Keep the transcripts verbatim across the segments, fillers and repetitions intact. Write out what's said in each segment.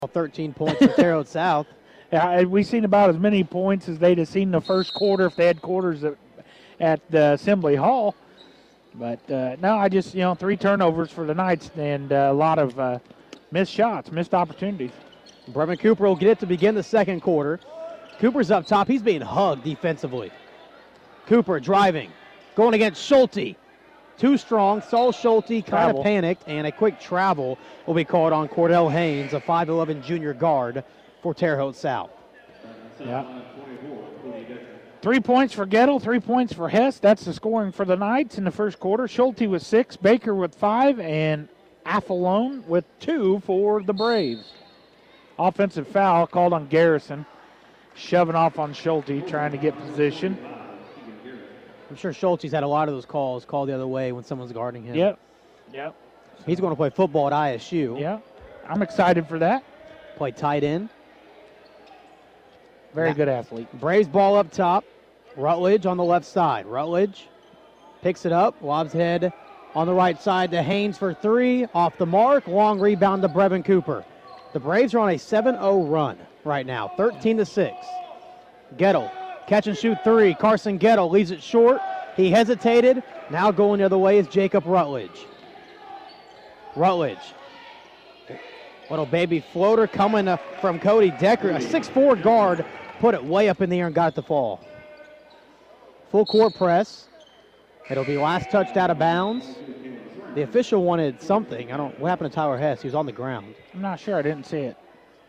thirteen points for Terre Haute South. Yeah, we've seen about as many points as they'd have seen the first quarter if they had quarters at, at the Assembly Hall. But, uh, no, I just, you know, three turnovers for the Knights and uh, a lot of uh, missed shots, missed opportunities. Brevin Cooper will get it to begin the second quarter. Cooper's up top. He's being hugged defensively. Cooper driving, going against Schulte. Too strong. Saul Schulte kind of panicked, and a quick travel will be called on Cordell Haynes, a five eleven junior guard for Terre Haute South. Yeah. Three points for Gettle, three points for Hess. That's the scoring for the Knights in the first quarter. Schulte with six, Baker with five, and Affalone with two for the Braves. Offensive foul called on Garrison, shoving off on Schulte, trying to get position. I'm sure Schulte's had a lot of those calls called the other way when someone's guarding him. Yep. Yep. He's going to play football at I S U. Yeah. I'm excited for that. Play tight end. Very now, good athlete. Braves ball up top. Rutledge on the left side. Rutledge picks it up. Lobs head on the right side to Haynes for three. Off the mark. Long rebound to Brevin Cooper. The Braves are on a seven oh run right now. thirteen to six. Gettle. Catch and shoot three. Carson Gettle leaves it short. He hesitated. Now going the other way is Jacob Rutledge. Rutledge. Little baby floater coming uh, from Cody Decker. A six four guard put it way up in the air and got it to fall. Full court press. It'll be last touched out of bounds. The official wanted something. I don't. What happened to Tyler Hess? He was on the ground. I'm not sure. I didn't see it.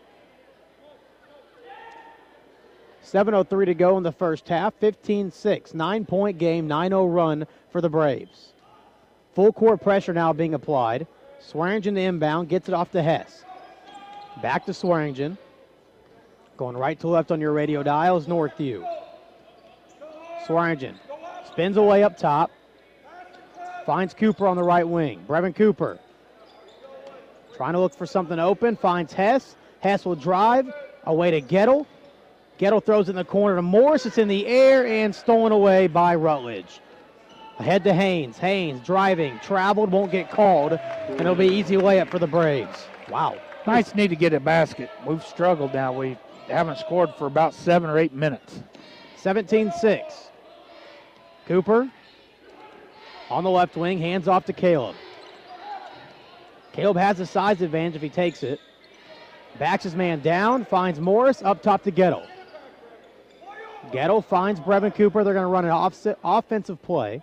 seven oh three to go in the first half. fifteen six. Nine-point game. nine oh run for the Braves. Full court pressure now being applied. Swearingen the inbound. Gets it off to Hess. Back to Swearingen. Going right to left on your radio dials. Northview. Swearingen spins away up top. Finds Cooper on the right wing. Brevin Cooper trying to look for something open. Finds Hess. Hess will drive. Away to Gettle. Gettle throws it in the corner to Morris. It's in the air and stolen away by Rutledge. Ahead to Haynes. Haynes driving. Traveled. Won't get called. And it'll be easy layup for the Braves. Wow. Knights need to get a basket. We've struggled now. We haven't scored for about seven or eight minutes. seventeen six. Cooper on the left wing, hands off to Caleb. Caleb has a size advantage if he takes it. Backs his man down, finds Morris, up top to Gettle. Gettle finds Brevin Cooper. They're going to run an off- offensive play.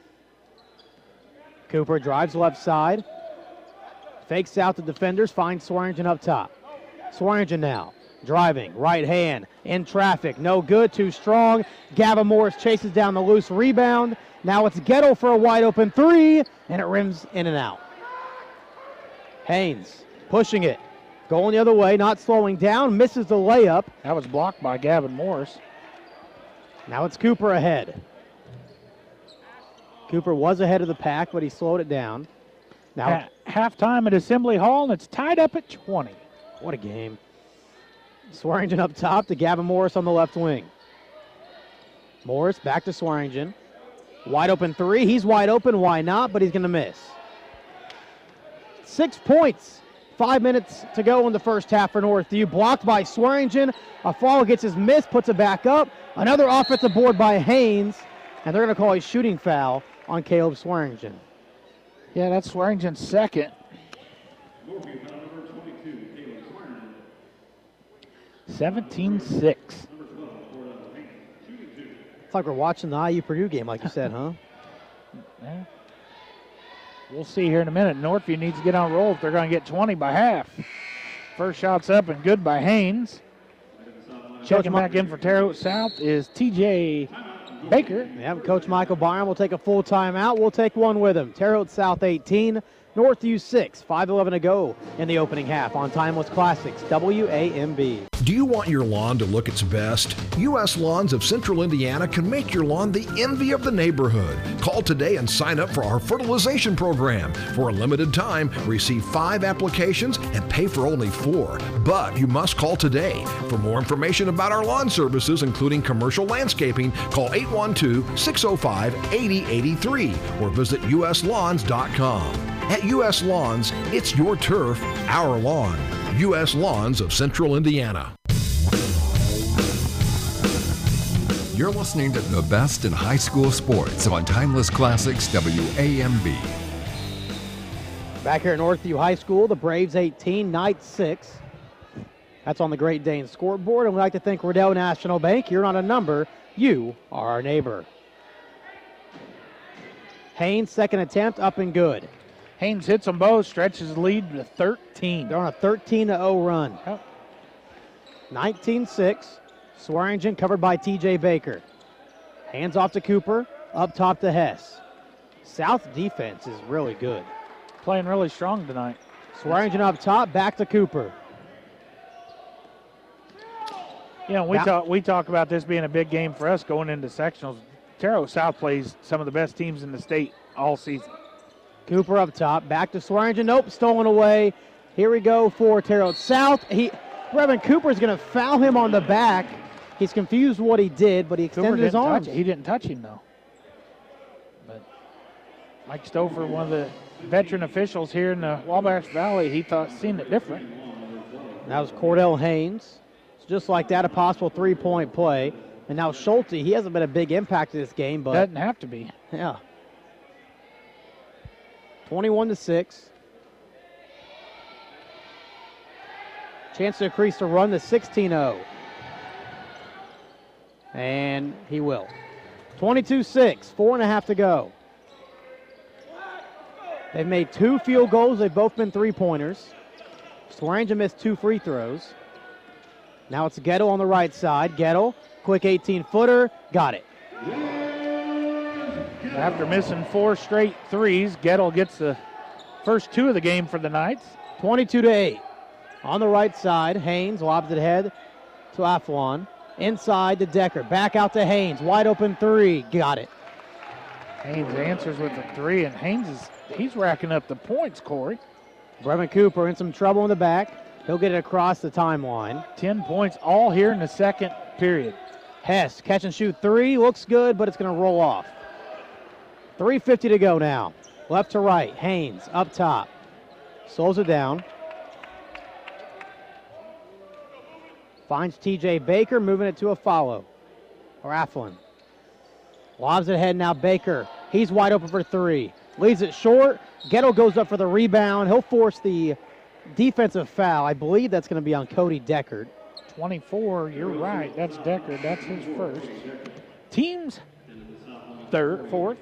Cooper drives left side. Fakes out the defenders, finds Swearingen up top. Swearingen now. Driving, right hand, in traffic, no good, too strong. Gavin Morris chases down the loose rebound. Now it's Gettle for a wide open three, and it rims in and out. Haynes pushing it, going the other way, not slowing down, misses the layup. That was blocked by Gavin Morris. Now it's Cooper ahead. Cooper was ahead of the pack, but he slowed it down. Now ha- halftime at Assembly Hall, and it's tied up at twenty. What a game. Swearingen up top to Gavin Morris on the left wing. Morris back to Swearingen. Wide open three. He's wide open. Why not? But he's going to miss. Six points. Five minutes to go in the first half for Northview. Blocked by Swearingen. A fall gets his miss, puts it back up. Another offensive board by Haynes. And they're going to call a shooting foul on Caleb Swearingen. Yeah, that's Swearingen's second. seventeen six. It's like we're watching the I U Purdue game, like you said, huh? Yeah. We'll see here in a minute. Northview needs to get on a roll if they're going to get twenty by half. First shot's up and good by Haynes. Checking back in for Terre Haute South is T J Baker. Yeah, Coach Michael Byron will take a full timeout. We'll take one with him. Terre Haute South eighteen, Northview six. five eleven to go in the opening half on Timeless Classics, W A M B. Do you want your lawn to look its best? U S Lawns of Central Indiana can make your lawn the envy of the neighborhood. Call today and sign up for our fertilization program. For a limited time, receive five applications and pay for only four. But you must call today. For more information about our lawn services, including commercial landscaping, call eight one two, six oh five, eight oh eight three or visit U S lawns dot com. At U S Lawns, it's your turf, our lawn. U S Lawns of Central Indiana. You're listening to the best in high school sports on Timeless Classics W A M B. Back here at Northview High School, the Braves eighteen, Knights six. That's on the Great Dane scoreboard, and we'd like to thank Riddell National Bank. You're not a number, you are our neighbor. Haynes, second attempt, up and good. Haynes hits them both, stretches the lead to thirteen. They're on a thirteen to oh run. Yep. nineteen six. Swearingen covered by T J Baker. Hands off to Cooper, up top to Hess. South defense is really good. Playing really strong tonight. Swearingen up top, back to Cooper. You know, we Now- talk we talk about this being a big game for us going into sectionals. Terre Haute South plays some of the best teams in the state all season. Cooper up top, back to Swearingen. Nope, stolen away. Here we go for Terre Haute South. He, Brevin Cooper is going to foul him on the back. He's confused what he did, but he Cooper extended his didn't arms. touch, he didn't touch him, though. But Mike Stover, one of the veteran officials here in the Wabash Valley, he thought seen it different. That was Cordell Haynes. So just like that, a possible three-point play. And now Schulte, he hasn't been a big impact in this game, but Doesn't have to be. yeah. twenty-one to six. Chance to increase the run to sixteen oh. And he will. twenty-two six, four and a half to go. They've made two field goals. They've both been three-pointers. Swearingen missed two free throws. Now it's Gettle on the right side. Gettle, quick eighteen-footer, got it. After missing four straight threes, Gettle gets the first two of the game for the Knights. twenty-two to eight. On the right side, Haynes lobs it ahead to Aflon. Inside to Decker. Back out to Haynes. Wide open three. Got it. Haynes answers with a three, and Haynes is he's racking up the points, Corey. Brevin Cooper in some trouble in the back. He'll get it across the timeline. Ten points all here in the second period. Hess, catch and shoot three. Looks good, but it's going to roll off. three fifty to go now. Left to right. Haynes up top. Slows it down. Finds T J Baker, moving it to a follow. Or Aflin. Lobs it ahead now, Baker. He's wide open for three. Leaves it short. Gettle goes up for the rebound. He'll force the defensive foul. I believe that's going to be on Cody Deckard. twenty-four, you're right. That's Decker. That's his first. Team's third, fourth.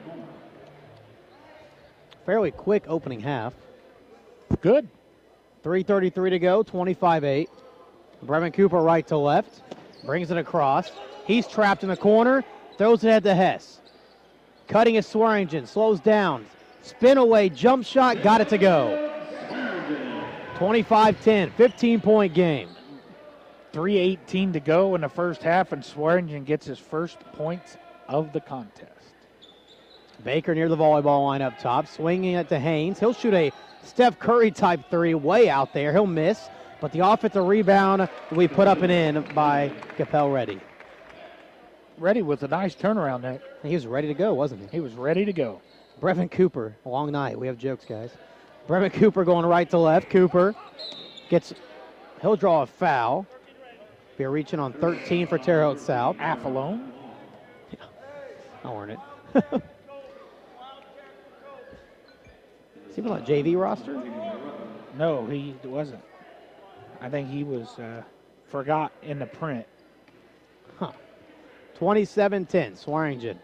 Fairly quick opening half. Good. three thirty-three to go, twenty-five eight. Brevin Cooper right to left. Brings it across. He's trapped in the corner. Throws it ahead to Hess. Cutting his Swearingen. Slows down. Spin away. Jump shot. Got it to go. twenty-five ten. fifteen-point game. three eighteen to go in the first half, and Swearingen gets his first points of the contest. Baker near the volleyball line up top. Swinging it to Haynes. He'll shoot a Steph Curry type three way out there. He'll miss. But the offensive rebound will be put up and in by Capel Reddy. Reddy with a nice turnaround there. He was ready to go, wasn't he? He was ready to go. Brevin Cooper, a long night. We have jokes, guys. Brevin Cooper going right to left. Cooper gets, he'll draw a foul. Be reaching on thirteen for Terre Haute South. Afalone. I'll earn it. Is he on a J V roster? No, he wasn't. I think he was uh, forgot in the print. Huh. twenty-seven ten, Swearingen.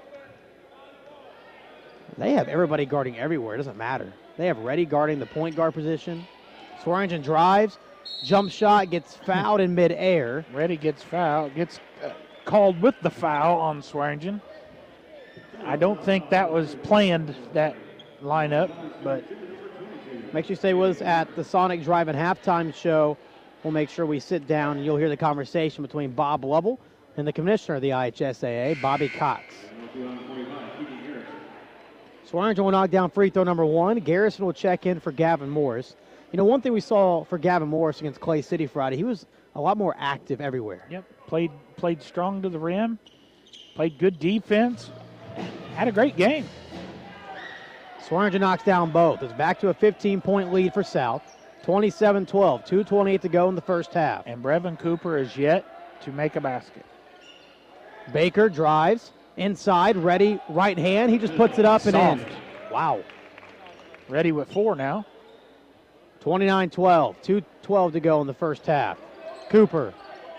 They have everybody guarding everywhere. It doesn't matter. They have Reddy guarding the point guard position. Swearingen drives. Jump shot gets fouled in midair. Reddy gets fouled, gets uh, called with the foul on Swearingen. I don't think that was planned, that lineup, but Make sure you stay with us at the Sonic Drive-In halftime show. We'll make sure we sit down and you'll hear the conversation between Bob Lovell and the commissioner of the I H S A A, Bobby Cox. Swearingen will knock down free throw number one. Garrison will check in for Gavin Morris. You know, one thing we saw for Gavin Morris against Clay City Friday, he was a lot more active everywhere. Yep, played played strong to the rim, played good defense, had a great game. Swearingen knocks down both. It's back to a fifteen-point lead for South. twenty-seven twelve, two twenty-eight to go in the first half. And Brevin Cooper is yet to make a basket. Baker drives inside, ready, right hand. He just puts it up and Soft. in. Wow. Ready with four now. twenty-nine twelve, two twelve to go in the first half. Cooper.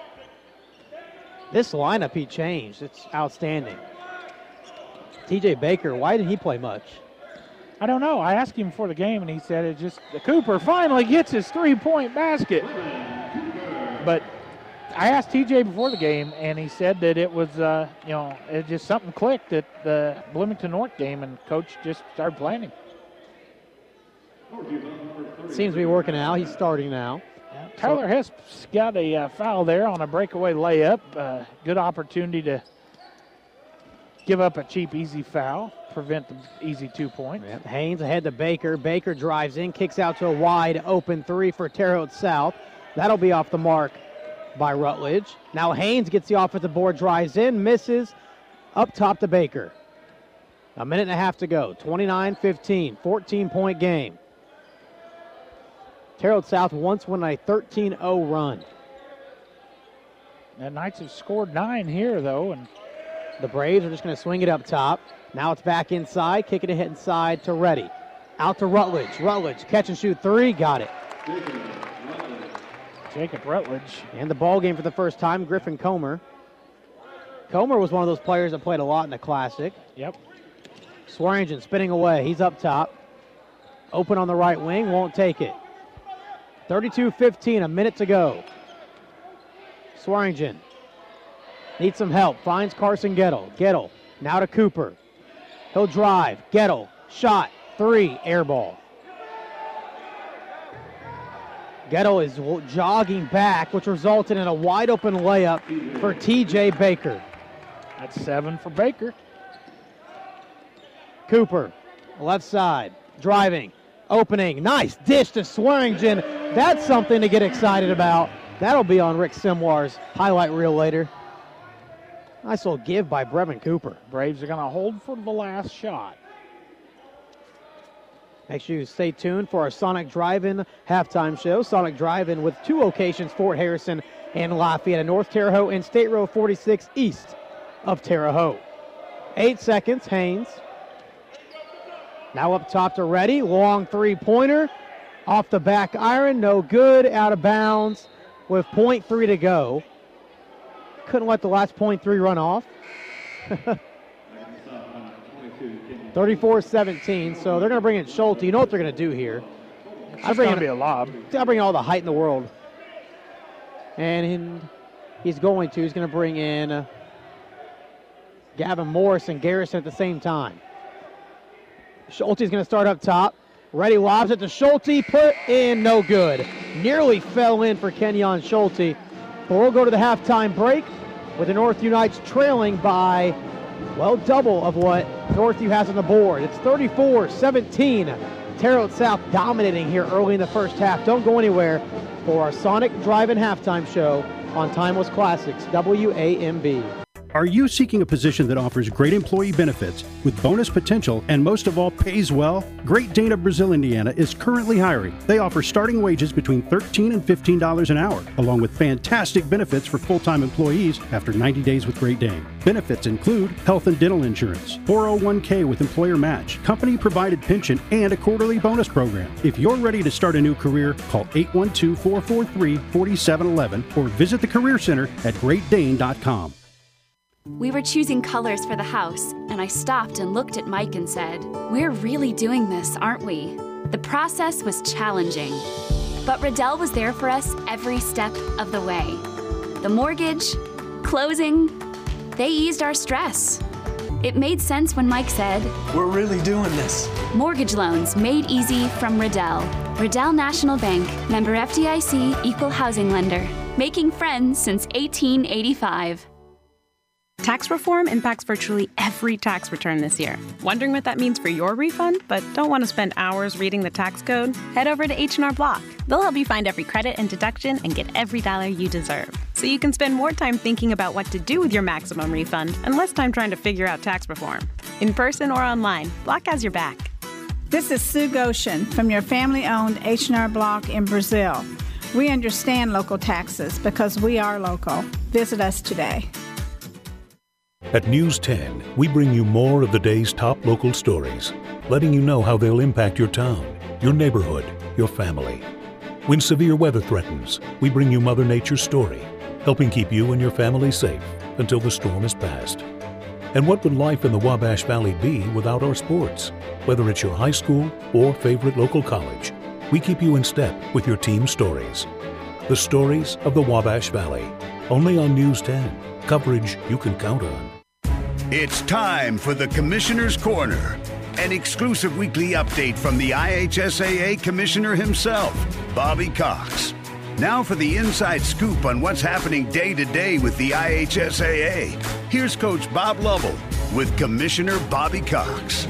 This lineup he changed. It's outstanding. T J Baker, why didn't he play much? I don't know. I asked him before the game, and he said it just Cooper finally gets his three-point basket. But I asked T J before the game, and he said that it was, uh, you know, it just something clicked at the Bloomington North game, and coach just started playing him. Seems to be working out. He's starting now. Yeah, Tyler Hess got a uh, foul there on a breakaway layup. Uh, good opportunity to give up a cheap, easy foul, prevent the easy two points. Yep. Haynes ahead to Baker. Baker drives in, kicks out to a wide open three for Terre Haute South. That'll be off the mark by Rutledge. Now Haynes gets the offensive board, drives in, misses, up top to Baker. A minute and a half to go. twenty-nine fifteen, fourteen-point game. Terre Haute South once went a thirteen oh run. The Knights have scored nine here, though, and the Braves are just going to swing it up top. Now it's back inside, kicking it inside to Reddy. Out to Rutledge. Rutledge, catch and shoot three, got it. Jacob Rutledge. And the ball game for the first time, Griffin Comer. Comer was one of those players that played a lot in the Classic. Yep. Swearingen spinning away. He's up top. Open on the right wing, won't take it. thirty-two fifteen, a minute to go. Swearingen needs some help. Finds Carson Gettle. Gettle now to Cooper. He'll drive. Gettle, shot, three, air ball. Gettle is jogging back, which resulted in a wide open layup for T J Baker. That's seven for Baker. Cooper, left side, driving, opening, nice dish to Swearingen. That's something to get excited about. That'll be on Rick Simwar's highlight reel later. Nice little give by Brevin Cooper. Braves are going to hold for the last shot. Make sure you stay tuned for our Sonic Drive-In halftime show. Sonic Drive-In with two locations, Fort Harrison and Lafayette, in North Terre Haute and State Road forty-six east of Terre Haute. Eight seconds, Haynes. Now up top to Reddy, long three-pointer. Off the back iron, no good, out of bounds with point three to go. Couldn't let the last point three run off. thirty-four seventeen, so they're going to bring in Schulte. You know what they're going to do here. It's going to be a lob. I'll bring all the height in the world. And in, he's going to. He's going to bring in uh, Gavin Morris and Garrison at the same time. Schulte's going to start up top. Reddy lobs it to Schulte. Put in, no good. Nearly fell in for Kenyon Schulte. But we'll go to the halftime break with the Northview Knights trailing by, well, double of what Northview has on the board. It's thirty-four seventeen. Terre Haute South dominating here early in the first half. Don't go anywhere for our Sonic Drive-In halftime show on Timeless Classics, W A M B. Are you seeking a position that offers great employee benefits with bonus potential and most of all pays well? Great Dane of Brazil, Indiana is currently hiring. They offer starting wages between thirteen dollars and fifteen dollars an hour, along with fantastic benefits for full-time employees after ninety days with Great Dane. Benefits include health and dental insurance, four oh one k with employer match, company-provided pension, and a quarterly bonus program. If you're ready to start a new career, call eight one two, four four three, four seven one one or visit the Career Center at great dane dot com. We were choosing colors for the house, and I stopped and looked at Mike and said, "We're really doing this, aren't we?" The process was challenging, but Riddell was there for us every step of the way. The mortgage, closing, they eased our stress. It made sense when Mike said, "We're really doing this." Mortgage loans made easy from Riddell. Riddell National Bank, member F D I C, equal housing lender. Making friends since eighteen eighty-five. Tax reform impacts virtually every tax return this year. Wondering what that means for your refund, but don't want to spend hours reading the tax code? Head over to H and R Block. They'll help you find every credit and deduction and get every dollar you deserve. So you can spend more time thinking about what to do with your maximum refund and less time trying to figure out tax reform. In person or online, Block has your back. This is Sue Goshen from your family-owned H and R Block in Brazil. We understand local taxes because we are local. Visit us today. At News ten, we bring you more of the day's top local stories, letting you know how they'll impact your town, your neighborhood, your family. When severe weather threatens, we bring you Mother Nature's story, helping keep you and your family safe until the storm is past. And what would life in the Wabash Valley be without our sports? Whether it's your high school or favorite local college, we keep you in step with your team stories. The stories of the Wabash Valley, only on News ten, coverage you can count on. It's time for the Commissioner's Corner, an exclusive weekly update from the I H S A A Commissioner himself, Bobby Cox. Now for the inside scoop on what's happening day to day with the I H S A A. Here's Coach Bob Lovell with Commissioner Bobby Cox.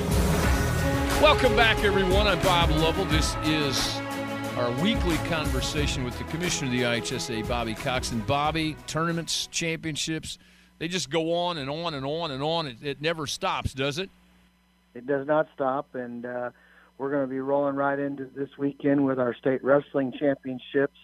Welcome back, everyone. I'm Bob Lovell. This is our weekly conversation with the Commissioner of the I H S A A, Bobby Cox. And Bobby, tournaments, championships, they just go on and on and on and on. It, it never stops, does it? It does not stop, and uh, we're going to be rolling right into this weekend with our state wrestling championships,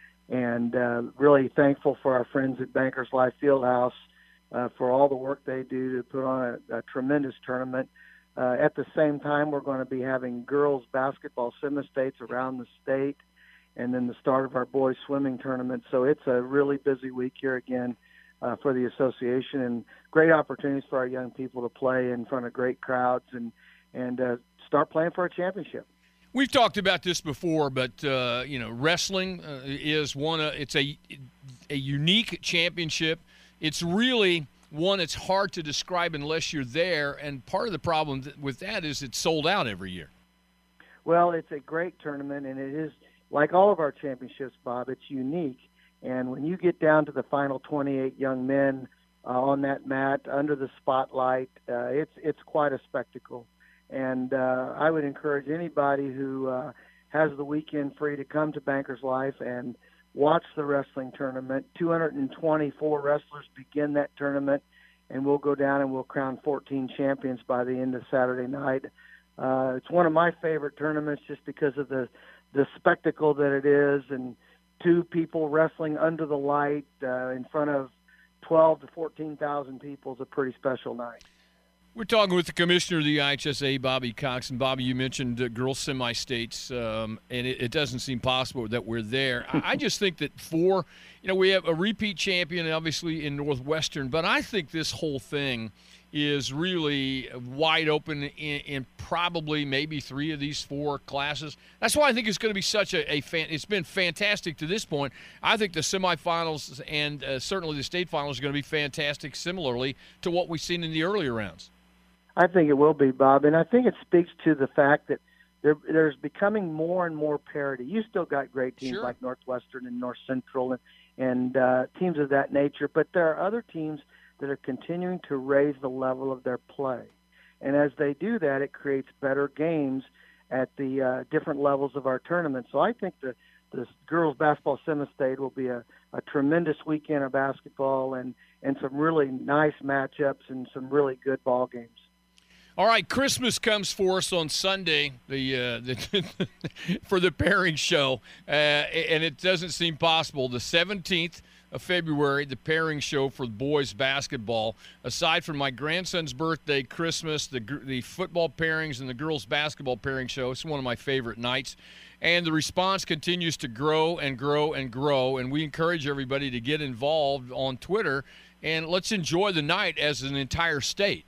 and uh, really thankful for our friends at Bankers Life Fieldhouse uh, for all the work they do to put on a, a tremendous tournament. Uh, at the same time, we're going to be having girls basketball semi-states around the state, and then the start of our boys swimming tournament. So it's a really busy week here again uh, for the association, and great opportunities for our young people to play in front of great crowds and and uh, start playing for a championship. We've talked about this before, but uh, you know, wrestling uh, is one. Uh, it's a a unique championship. It's really one that's hard to describe unless you're there, and part of the problem th- with that is it's sold out every year. Well, it's a great tournament, and it is, like all of our championships, Bob, it's unique. And when you get down to the final twenty-eight young men uh, on that mat under the spotlight, uh, it's it's quite a spectacle. And uh, I would encourage anybody who uh, has the weekend free to come to Bankers Life and watch the wrestling tournament. two hundred twenty-four wrestlers begin that tournament, and we'll go down and we'll crown fourteen champions by the end of Saturday night. Uh, it's one of my favorite tournaments just because of the, the spectacle that it is, and two people wrestling under the light uh, in front of twelve to fourteen thousand people is a pretty special night. We're talking with the Commissioner of the I H S A A, Bobby Cox. And, Bobby, you mentioned uh, girls semi-states, um, and it, it doesn't seem possible that we're there. I, I just think that for, you know, we have a repeat champion, obviously, in Northwestern, but I think this whole thing is really wide open in, in probably maybe three of these four classes. That's why I think it's going to be such a, a fan. It's been fantastic to this point. I think the semifinals and uh, certainly the state finals are going to be fantastic, similarly to what we've seen in the earlier rounds. I think it will be, Bob, and I think it speaks to the fact that there, there's becoming more and more parity. You still got great teams Sure. like Northwestern and North Central and, and uh, teams of that nature, but there are other teams that are continuing to raise the level of their play. And as they do that, it creates better games at the uh, different levels of our tournament. So I think the, the girls basketball semi-state will be a, a tremendous weekend of basketball and, and some really nice matchups and some really good ball games. All right, Christmas comes for us on Sunday, the, uh, the for the pairing show, uh, and it doesn't seem possible. The seventeenth of February, the pairing show for boys basketball. Aside from my grandson's birthday, Christmas, the the football pairings, and the girls basketball pairing show, it's one of my favorite nights. And the response continues to grow and grow and grow, and we encourage everybody to get involved on Twitter, and let's enjoy the night as an entire state.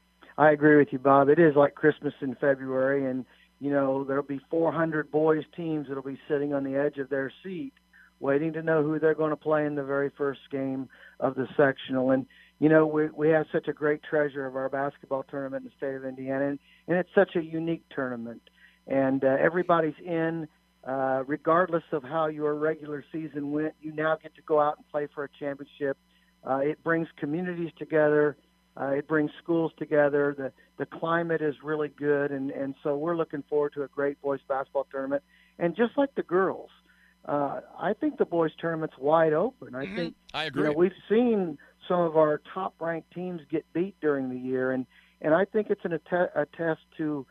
I agree with you, Bob. It is like Christmas in February, and, you know, there'll be four hundred boys teams that'll be sitting on the edge of their seat waiting to know who they're going to play in the very first game of the sectional. And, you know, we we have such a great treasure of our basketball tournament in the state of Indiana, and, and it's such a unique tournament. And uh, everybody's in, uh, regardless of how your regular season went, you now get to go out and play for a championship. Uh, it brings communities together. Uh, it brings schools together. The the climate is really good, and, and so we're looking forward to a great boys basketball tournament. And just like the girls, uh, I think the boys tournament's wide open. I Mm-hmm. think I agree. You know, we've seen some of our top-ranked teams get beat during the year, and, and I think it's an att- a test to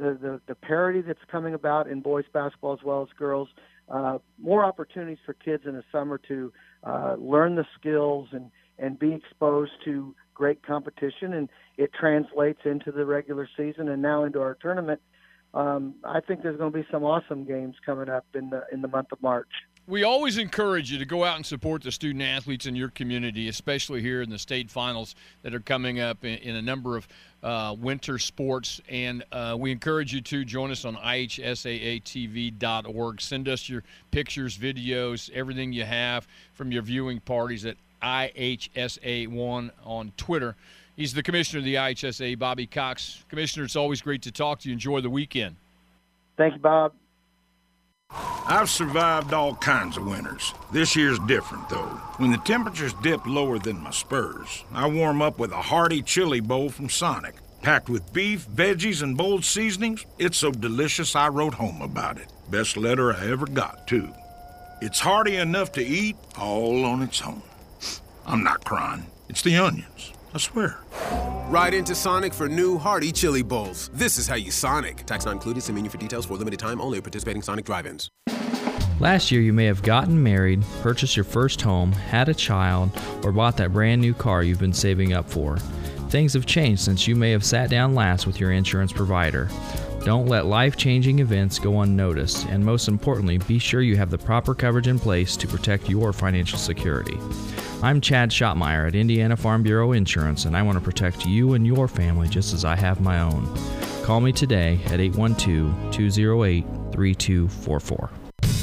the, the, the parity that's coming about in boys basketball as well as girls, uh, more opportunities for kids in the summer to uh, learn the skills and, and be exposed to great competition, and it translates into the regular season and now into our tournament. Um, I think there's going to be some awesome games coming up in the in the month of March. We always encourage you to go out and support the student athletes in your community, especially here in the state finals that are coming up in, in a number of uh, winter sports. And uh, we encourage you to join us on I H S A A T V dot org. Send us your pictures, videos, everything you have from your viewing parties at I H S A one on Twitter. He's the commissioner of the I H S A, Bobby Cox. Commissioner, it's always great to talk to you. Enjoy the weekend. Thank you, Bob. I've survived all kinds of winters. This year's different, though. When the temperatures dip lower than my spurs, I warm up with a hearty chili bowl from Sonic. Packed with beef, veggies, and bold seasonings, it's so delicious I wrote home about it. Best letter I ever got, too. It's hearty enough to eat all on its own. I'm not crying. It's the onions. I swear. Ride into Sonic for new hearty chili bowls. This is how you Sonic. Tax not included. See menu for details. For limited time only at participating Sonic drive-ins. Last year, you may have gotten married, purchased your first home, had a child, or bought that brand new car you've been saving up for. Things have changed since you may have sat down last with your insurance provider. Don't let life-changing events go unnoticed, and most importantly, be sure you have the proper coverage in place to protect your financial security. I'm Chad Schottmeyer at Indiana Farm Bureau Insurance, and I want to protect you and your family just as I have my own. Call me today at eight one two, two oh eight, three two four four.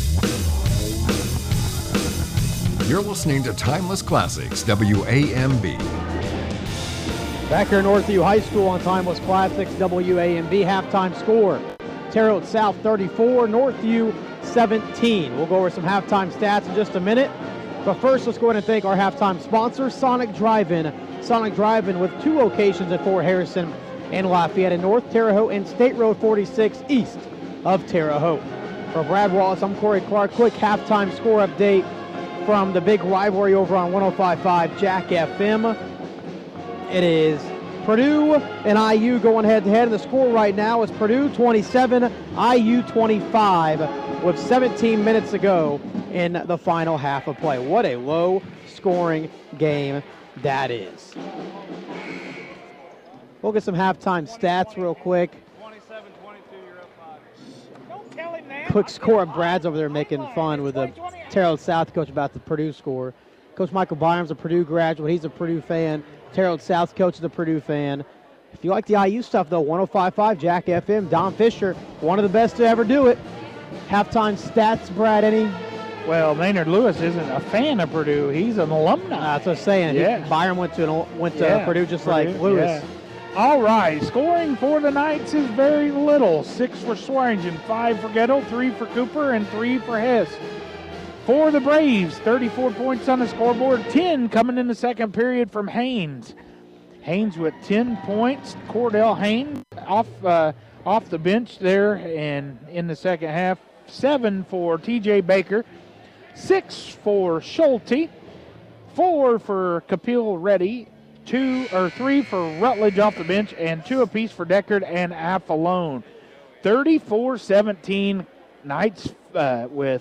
You're listening to Timeless Classics, W A M B. Back here at Northview High School on Timeless Classics, W A M B halftime score. Terre Haute South thirty-four, Northview seventeen. We'll go over some halftime stats in just a minute. But first, let's go ahead and thank our halftime sponsor, Sonic Drive-In. Sonic Drive-In with two locations at Fort Harrison and Lafayette in North Terre Haute and State Road forty-six east of Terre Haute. For Brad Wallace, I'm Corey Clark. Quick halftime score update from the big rivalry over on one oh five point five Jack F M. It is Purdue and I U going head-to-head. The score right now is Purdue twenty-seven, I U twenty-five with seventeen minutes to go in the final half of play. What a low-scoring game that is. We'll get some halftime stats real quick. Quick score of Brad's over there making fun with the Terre Haute South coach about the Purdue score. Coach Michael Byram's a Purdue graduate. He's a Purdue fan. Terre Haute South coach is a Purdue fan. If you like the I U stuff, though, one oh five point five Jack F M, Don Fisher, one of the best to ever do it. Halftime stats, Brad, any? Well, Maynard Lewis isn't a fan of Purdue. He's an alumni. That's what I'm saying. Yeah. He, Byram went to an, went to yeah, Purdue just Purdue, like Lewis. Yeah. All right, scoring for the Knights is very little. Six for Swearingen, five for Gettle, three for Cooper, and three for Hess. For the Braves, thirty-four points on the scoreboard, ten coming in the second period from Haynes. Haynes with ten points. Cordell Haynes off uh, off the bench there and in the second half. Seven for T J Baker. Six for Schulte. Four for Kapil Reddy. Two or three for Rutledge off the bench, and two apiece for Deckard and Affalone. thirty-four seventeen Knights uh, with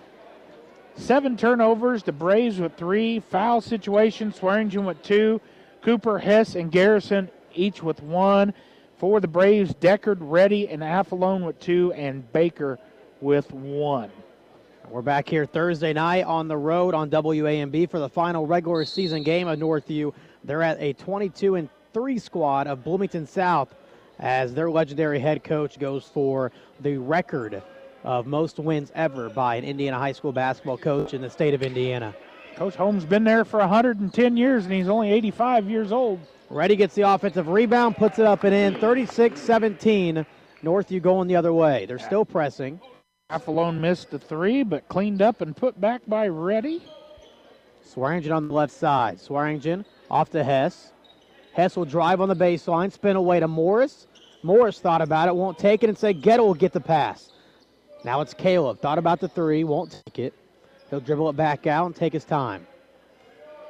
seven turnovers. The Braves with three. Foul situation. Swearingen with two. Cooper, Hess, and Garrison each with one. For the Braves, Deckard, Reddy, and Affalone with two, and Baker with one. We're back here Thursday night on the road on W A M B for the final regular season game of Northview. They're at a twenty-two and three squad of Bloomington South as their legendary head coach goes for the record of most wins ever by an Indiana high school basketball coach in the state of Indiana. Coach Holmes been there for one hundred ten years, and he's only eighty-five years old. Reddy gets the offensive rebound, puts it up and in, thirty-six seventeen. Northview going the other way. They're still pressing. Affalone missed the three, but cleaned up and put back by Reddy. Swearingen on the left side. Swearingen off to Hess. Hess will drive on the baseline, spin away to Morris. Morris thought about it, won't take it, and said Gettle will get the pass. Now it's Caleb. Thought about the three, won't take it. He'll dribble it back out and take his time.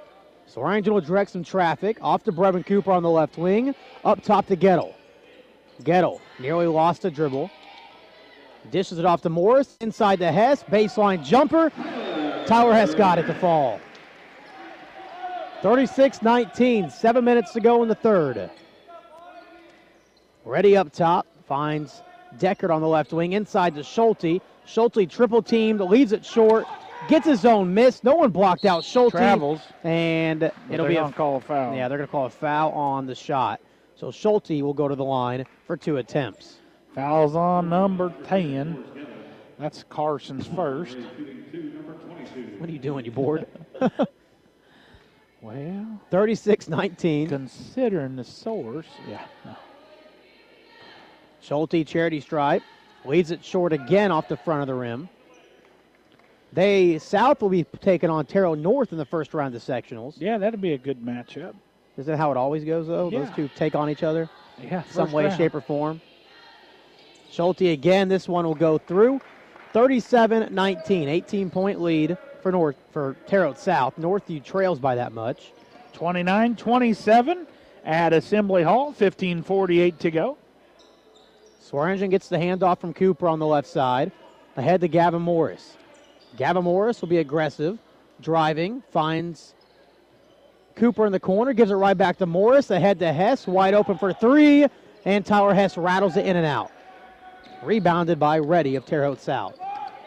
Swearingen will direct some traffic. Off to Brevin Cooper on the left wing. Up top to Gettle. Gettle nearly lost a dribble. Dishes it off to Morris. Inside to Hess. Baseline jumper. Tyler Hess got it to fall. thirty-six nineteen. Seven minutes to go in the third. Ready up top. Finds Deckard on the left wing. Inside to Schulte. Schulte triple teamed. Leaves it short. Gets his own miss. No one blocked out Schulte. Travels. And it'll be a call a foul. Yeah, they're going to call a foul on the shot. So Schulte will go to the line for two attempts. Fouls on number ten. That's Carson's first. What are you doing? You bored? Well, thirty-six nineteen. Considering the source, yeah. No. Schulte, charity stripe. Leads it short again off the front of the rim. They, South will be taking on Terrell North in the first round of sectionals. Yeah, that'd be a good matchup. Is that how it always goes, though? Yeah. Those two take on each other? Yeah, some way, round. shape, or form. Schulte again. This one will go through. thirty-seven nineteen. eighteen-point lead for North for Terrell South. Northview trails by that much. twenty-nine twenty-seven at Assembly Hall. fifteen forty-eight to go. Swearingen gets the handoff from Cooper on the left side. Ahead to Gavin Morris. Gavin Morris will be aggressive. Driving. Finds Cooper in the corner. Gives it right back to Morris. Ahead to Hess. Wide open for three. And Tyler Hess rattles it in and out. Rebounded by Reddy of Terre Haute South.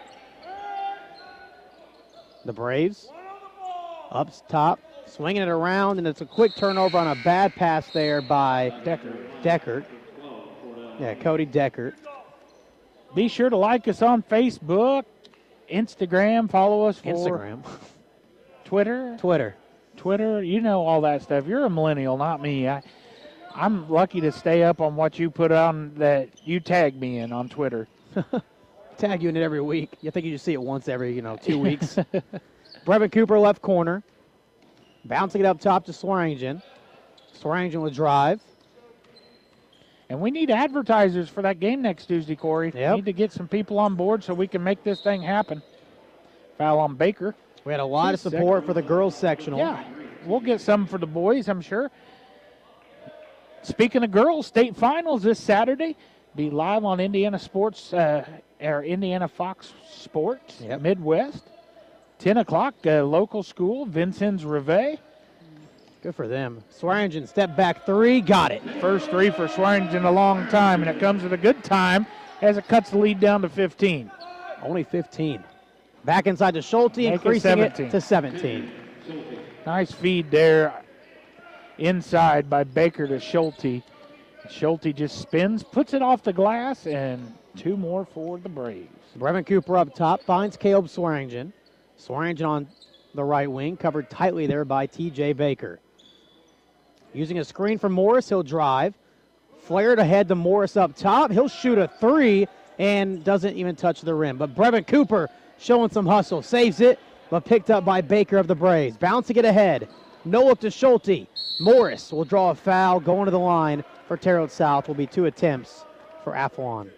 The Braves up top. Swinging it around. And it's a quick turnover on a bad pass there by Deckard. Deckard. Yeah, Cody Deckard. Be sure to like us on Facebook, Instagram, follow us for Instagram. Twitter. Twitter. Twitter, you know all that stuff. You're a millennial, not me. I, I'm lucky to stay up on what you put on that you tag me in on Twitter. Tag you in it every week. You think you just see it once every, you know, two weeks. Brevin Cooper, left corner. Bouncing it up top to Swearingen. Swearingen will drive. And we need advertisers for that game next Tuesday, Corey. Yep. We need to get some people on board so we can make this thing happen. Foul on Baker. We had a lot of support for the girls sectional. Yeah, we'll get some for the boys, I'm sure. Speaking of girls, state finals this Saturday. Be live on Indiana Sports, uh, or Indiana Fox Sports, Yep. Midwest. ten o'clock, uh, local school, Vincennes Rivet. Good for them. Swearingen step back three, got it. First three for Swearingen in a long time, and it comes at a good time as it cuts the lead down to fifteen. Only fifteen. Back inside to Schulte, Make it increasing seventeen. it to seventeen. Nice feed there inside by Baker to Schulte. Schulte just spins, puts it off the glass, and two more for the Braves. Brevin Cooper up top, finds Caleb Swearingen. Swearingen on the right wing, covered tightly there by T J Baker. Using a screen from Morris, he'll drive. Flared ahead to Morris up top. He'll shoot a three and doesn't even touch the rim. But Brevin Cooper showing some hustle. Saves it, but picked up by Baker of the Braves. Bouncing it ahead. No look to Schulte. Morris will draw a foul. Going to the line for Terre Haute South will be two attempts for Athlon.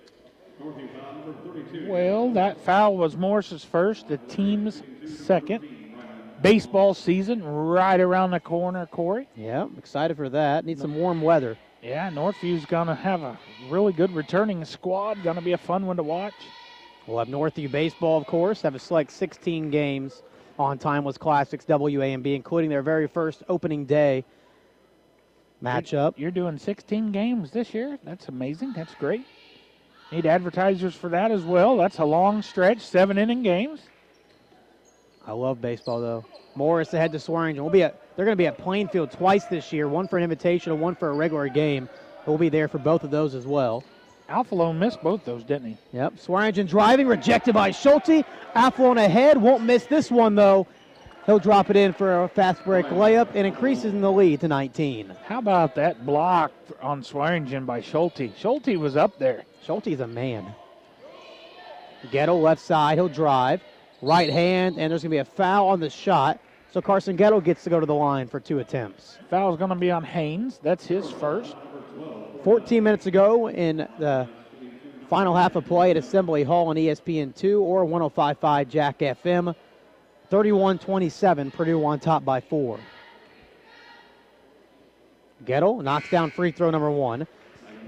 Well, that foul was Morris's first, the team's second. Baseball season right around the corner, Corey. Yeah, excited for that. Need some warm weather. Yeah, Northview's going to have a really good returning squad. Going to be a fun one to watch. We'll have Northview baseball, of course. Have a select sixteen games on Timeless Classics W A M B, including their very first opening day matchup. You're doing sixteen games this year. That's amazing. That's great. Need advertisers for that as well. That's a long stretch, seven-inning games. I love baseball, though. Morris ahead to Swearingen. We'll be at, they're going to be at Plainfield twice this year, one for an invitation and one for a regular game. We'll be there for both of those as well. Alphalone missed both those, didn't he? Yep. Swearingen driving, rejected by Schulte. Athlone ahead, won't miss this one, though. He'll drop it in for a fast break layup and increases in the lead to nineteen. How about that block on Swearingen by Schulte? Schulte was up there. Schulte's a man. Ghetto left side, he'll drive. Right hand, and there's going to be a foul on the shot. So Carson Ghetto gets to go to the line for two attempts. Foul's going to be on Haynes. That's his first. fourteen minutes ago in the final half of play at Assembly Hall on E S P N two or one oh five point five Jack F M. thirty-one twenty-seven, Purdue on top by four. Ghetto knocks down free throw number one.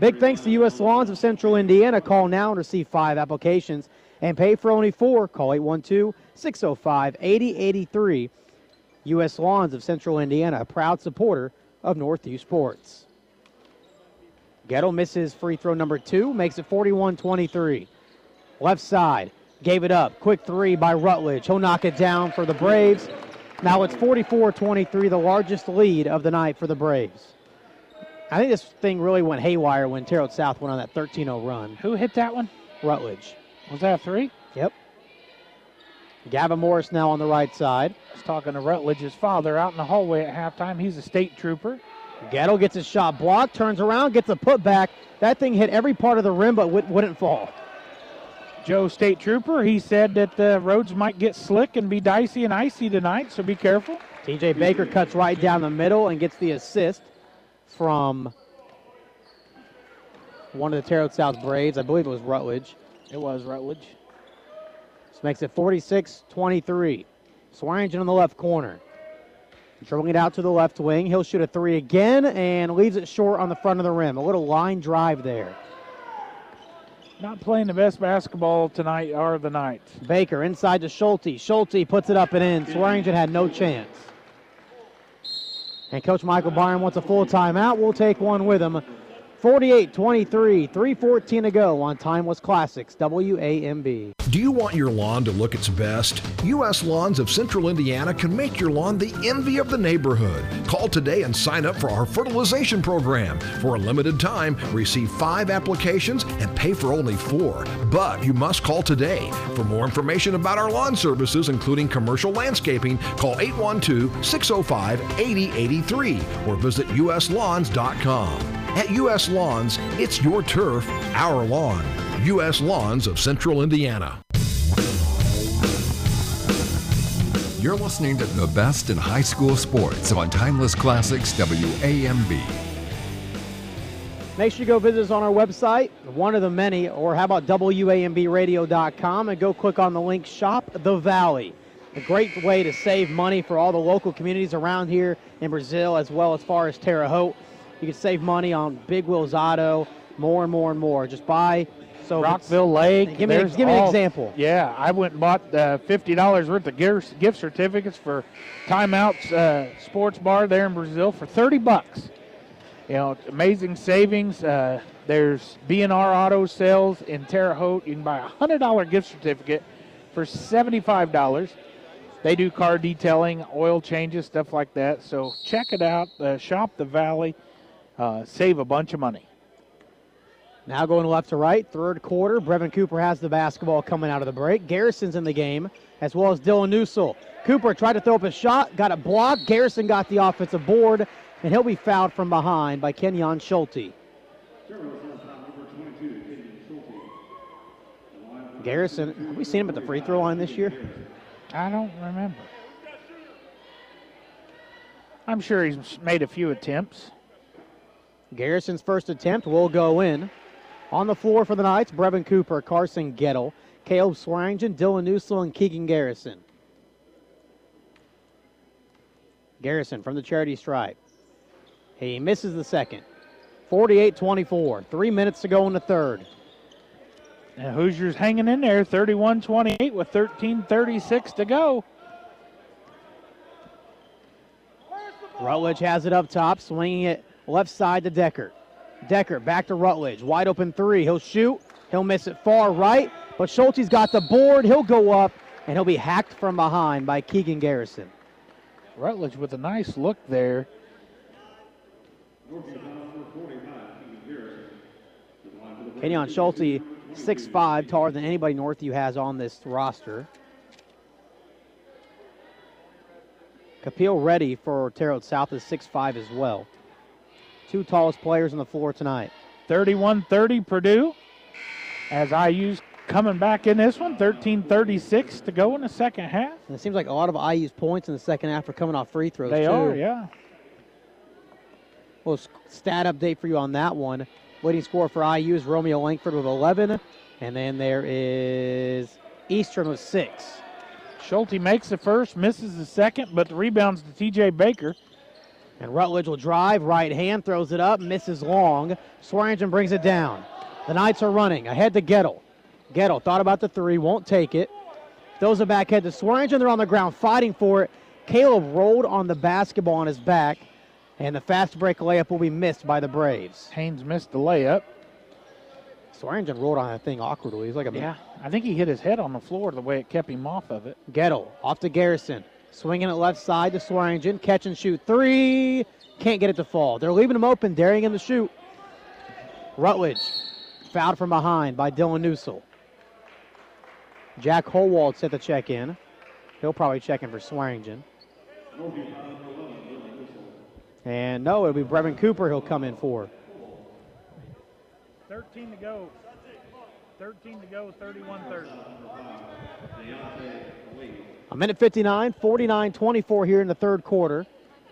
Big thanks to U S Lawns of Central Indiana. Call now and receive five applications and pay for only four. Call eight one two, six oh five, eight oh eight three. U S Lawns of Central Indiana, a proud supporter of Northview Sports. Gettle misses free throw number two, makes it forty-one twenty-three. Left side, gave it up. Quick three by Rutledge. He'll knock it down for the Braves. Now it's forty-four twenty-three, the largest lead of the night for the Braves. I think this thing really went haywire when Terre Haute South went on that thirteen oh run. Who hit that one? Rutledge. Was that a three? Yep. Gavin Morris now on the right side. I was talking to Rutledge's father out in the hallway at halftime. He's a state trooper. Gettle gets his shot blocked, turns around, gets a putback. That thing hit every part of the rim but w- wouldn't fall. Joe, state trooper, he said that the roads might get slick and be dicey and icy tonight, so be careful. T J Baker cuts right down the middle and gets the assist from one of the Terre Haute South Braves. I believe it was Rutledge. It was Rutledge. This makes it forty-six twenty-three. Swearingen on the left corner. Dribbling it out to the left wing. He'll shoot a three again and leaves it short on the front of the rim. A little line drive there. Not playing the best basketball tonight or the night. Baker inside to Schulte. Schulte puts it up and in. Swearingen had no chance. And Coach Michael Byron wants a full timeout. We'll take one with him. forty-eight twenty-three, three fourteen to go on Timeless Classics, W A M B. Do you want your lawn to look its best? U S Lawns of Central Indiana can make your lawn the envy of the neighborhood. Call today and sign up for our fertilization program. For a limited time, receive five applications and pay for only four. But you must call today. For more information about our lawn services, including commercial landscaping, call eight one two, six oh five, eight oh eight three or visit U S lawns dot com. At U S Lawns, it's your turf, our lawn. U S Lawns of Central Indiana. You're listening to the best in high school sports on Timeless Classics W A M B. Make sure you go visit us on our website, one of the many, or how about W A M B radio dot com, and go click on the link Shop the Valley. A great way to save money for all the local communities around here in Brazil, as well as far as Terre Haute. You can save money on Big Wheels Auto, more and more and more. Just buy. So Rockville Lake. Give me, give me all, an example. Yeah, I went and bought uh, fifty dollars worth of gift, gift certificates for Timeout's uh, sports bar there in Brazil for thirty bucks. You know, amazing savings. Uh, there's B and R Auto Sales in Terre Haute. You can buy a one hundred dollars gift certificate for seventy-five dollars. They do car detailing, oil changes, stuff like that. So check it out. Uh, Shop the Valley. Uh, save a bunch of money. Now going left to right, third quarter. Brevin Cooper has the basketball coming out of the break. Garrison's in the game, as well as Dylan Newsel. Cooper tried to throw up a shot, got it blocked. Garrison got the offensive board, and he'll be fouled from behind by Kenyon Schulte. Garrison, have we seen him at the free throw line this year? I don't remember. I'm sure he's made a few attempts. Garrison's first attempt will go in. On the floor for the Knights, Brevin Cooper, Carson Gettle, Caleb Swearingen, Dylan Newsel, and Keegan Garrison. Garrison from the charity stripe. He misses the second. forty-eight twenty-four. Three minutes to go in the third. Now Hoosiers hanging in there, thirty-one twenty-eight with thirteen thirty-six to go. Rutledge has it up top, swinging it left side to Decker. Decker back to Rutledge. Wide open three. He'll shoot. He'll miss it far right, but Schulte's got the board. He'll go up, and he'll be hacked from behind by Keegan Garrison. Rutledge with a nice look there. Kenyon Schulte, six five, taller than anybody Northview has on this roster. Kapil Reddy for Terre Haute South is six five as well. Two tallest players on the floor tonight. thirty-one thirty Purdue, as I U's coming back in this one. thirteen thirty-six to go in the second half. And it seems like a lot of I U's points in the second half are coming off free throws, They too. are, yeah. Well, stat update for you on that one. Leading scorer for I U is Romeo Langford with eleven. And then there is Eastern with six. Schulte makes the first, misses the second, but the rebounds to T J Baker. And Rutledge will drive, right hand, throws it up, misses long. Swearingen brings it down. The Knights are running, ahead to Gettle. Gettle thought about the three, won't take it. Throws it back head to Swearingen, they're on the ground fighting for it. Caleb rolled on the basketball on his back, and the fast break layup will be missed by the Braves. Haynes missed the layup. Swearingen rolled on that thing awkwardly. He's like a yeah, I think he hit his head on the floor the way it kept him off of it. Gettle off to Garrison. Swinging it left side to Swearingen. Catch and shoot three. Can't get it to fall. They're leaving him open, daring him to shoot. Rutledge fouled from behind by Dylan Newsel. Jack Holwald set the check in. He'll probably check in for Swearingen. And no, it'll be Brevin Cooper he'll come in for. thirteen to go. thirteen to go, thirty-one thirty. A minute fifty-nine, forty-nine twenty-four here in the third quarter.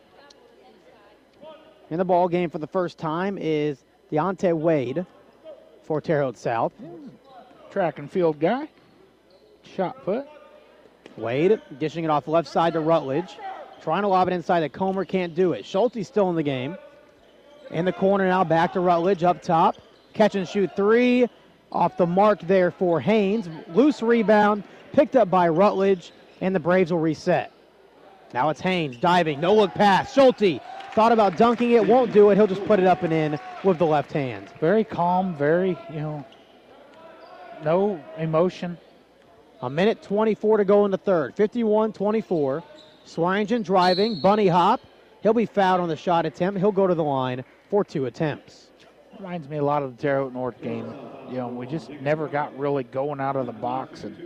In the ball game for the first time is Deontay Wade for Terre Haute South. Track and field guy. Shot put. Wade dishing it off left side to Rutledge. Trying to lob it inside to Comer, can't do it. Schulte still in the game. In the corner now, back to Rutledge up top. Catch and shoot three. Off the mark there for Haynes. Loose rebound, picked up by Rutledge, and the Braves will reset. Now it's Haynes diving, no look pass. Schulte thought about dunking it, won't do it. He'll just put it up and in with the left hand. Very calm, very, you know, no emotion. A minute twenty-four to go in the third. fifty-one twenty-four. Swearingen driving, bunny hop. He'll be fouled on the shot attempt. He'll go to the line for two attempts. Reminds me a lot of the Terre Haute North game. You know, we just never got really going out of the box. And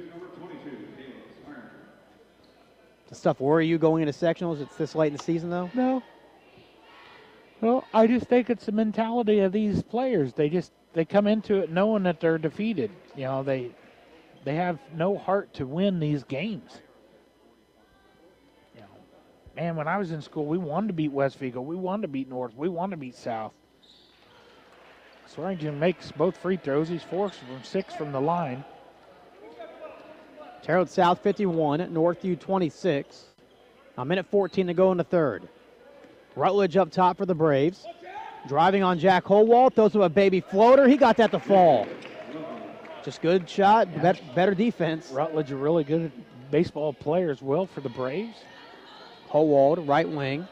the stuff worry you going into sectionals? It's this late in the season, though? No. Well, I just think it's the mentality of these players. They just they come into it knowing that they're defeated. You know, they they have no heart to win these games. You know, man, when I was in school, we wanted to beat Westfield. We wanted to beat North. We wanted to beat South. Swearingen makes both free throws. He's four from six from the line. Terre Haute South fifty-one, Northview twenty-six. A minute fourteen to go in the third. Rutledge up top for the Braves. Driving on Jack Holwald, throws him a baby floater. He got that to fall. Just good shot, yeah. bet, better defense. Rutledge a really good baseball player as well for the Braves. Holwald, right wing.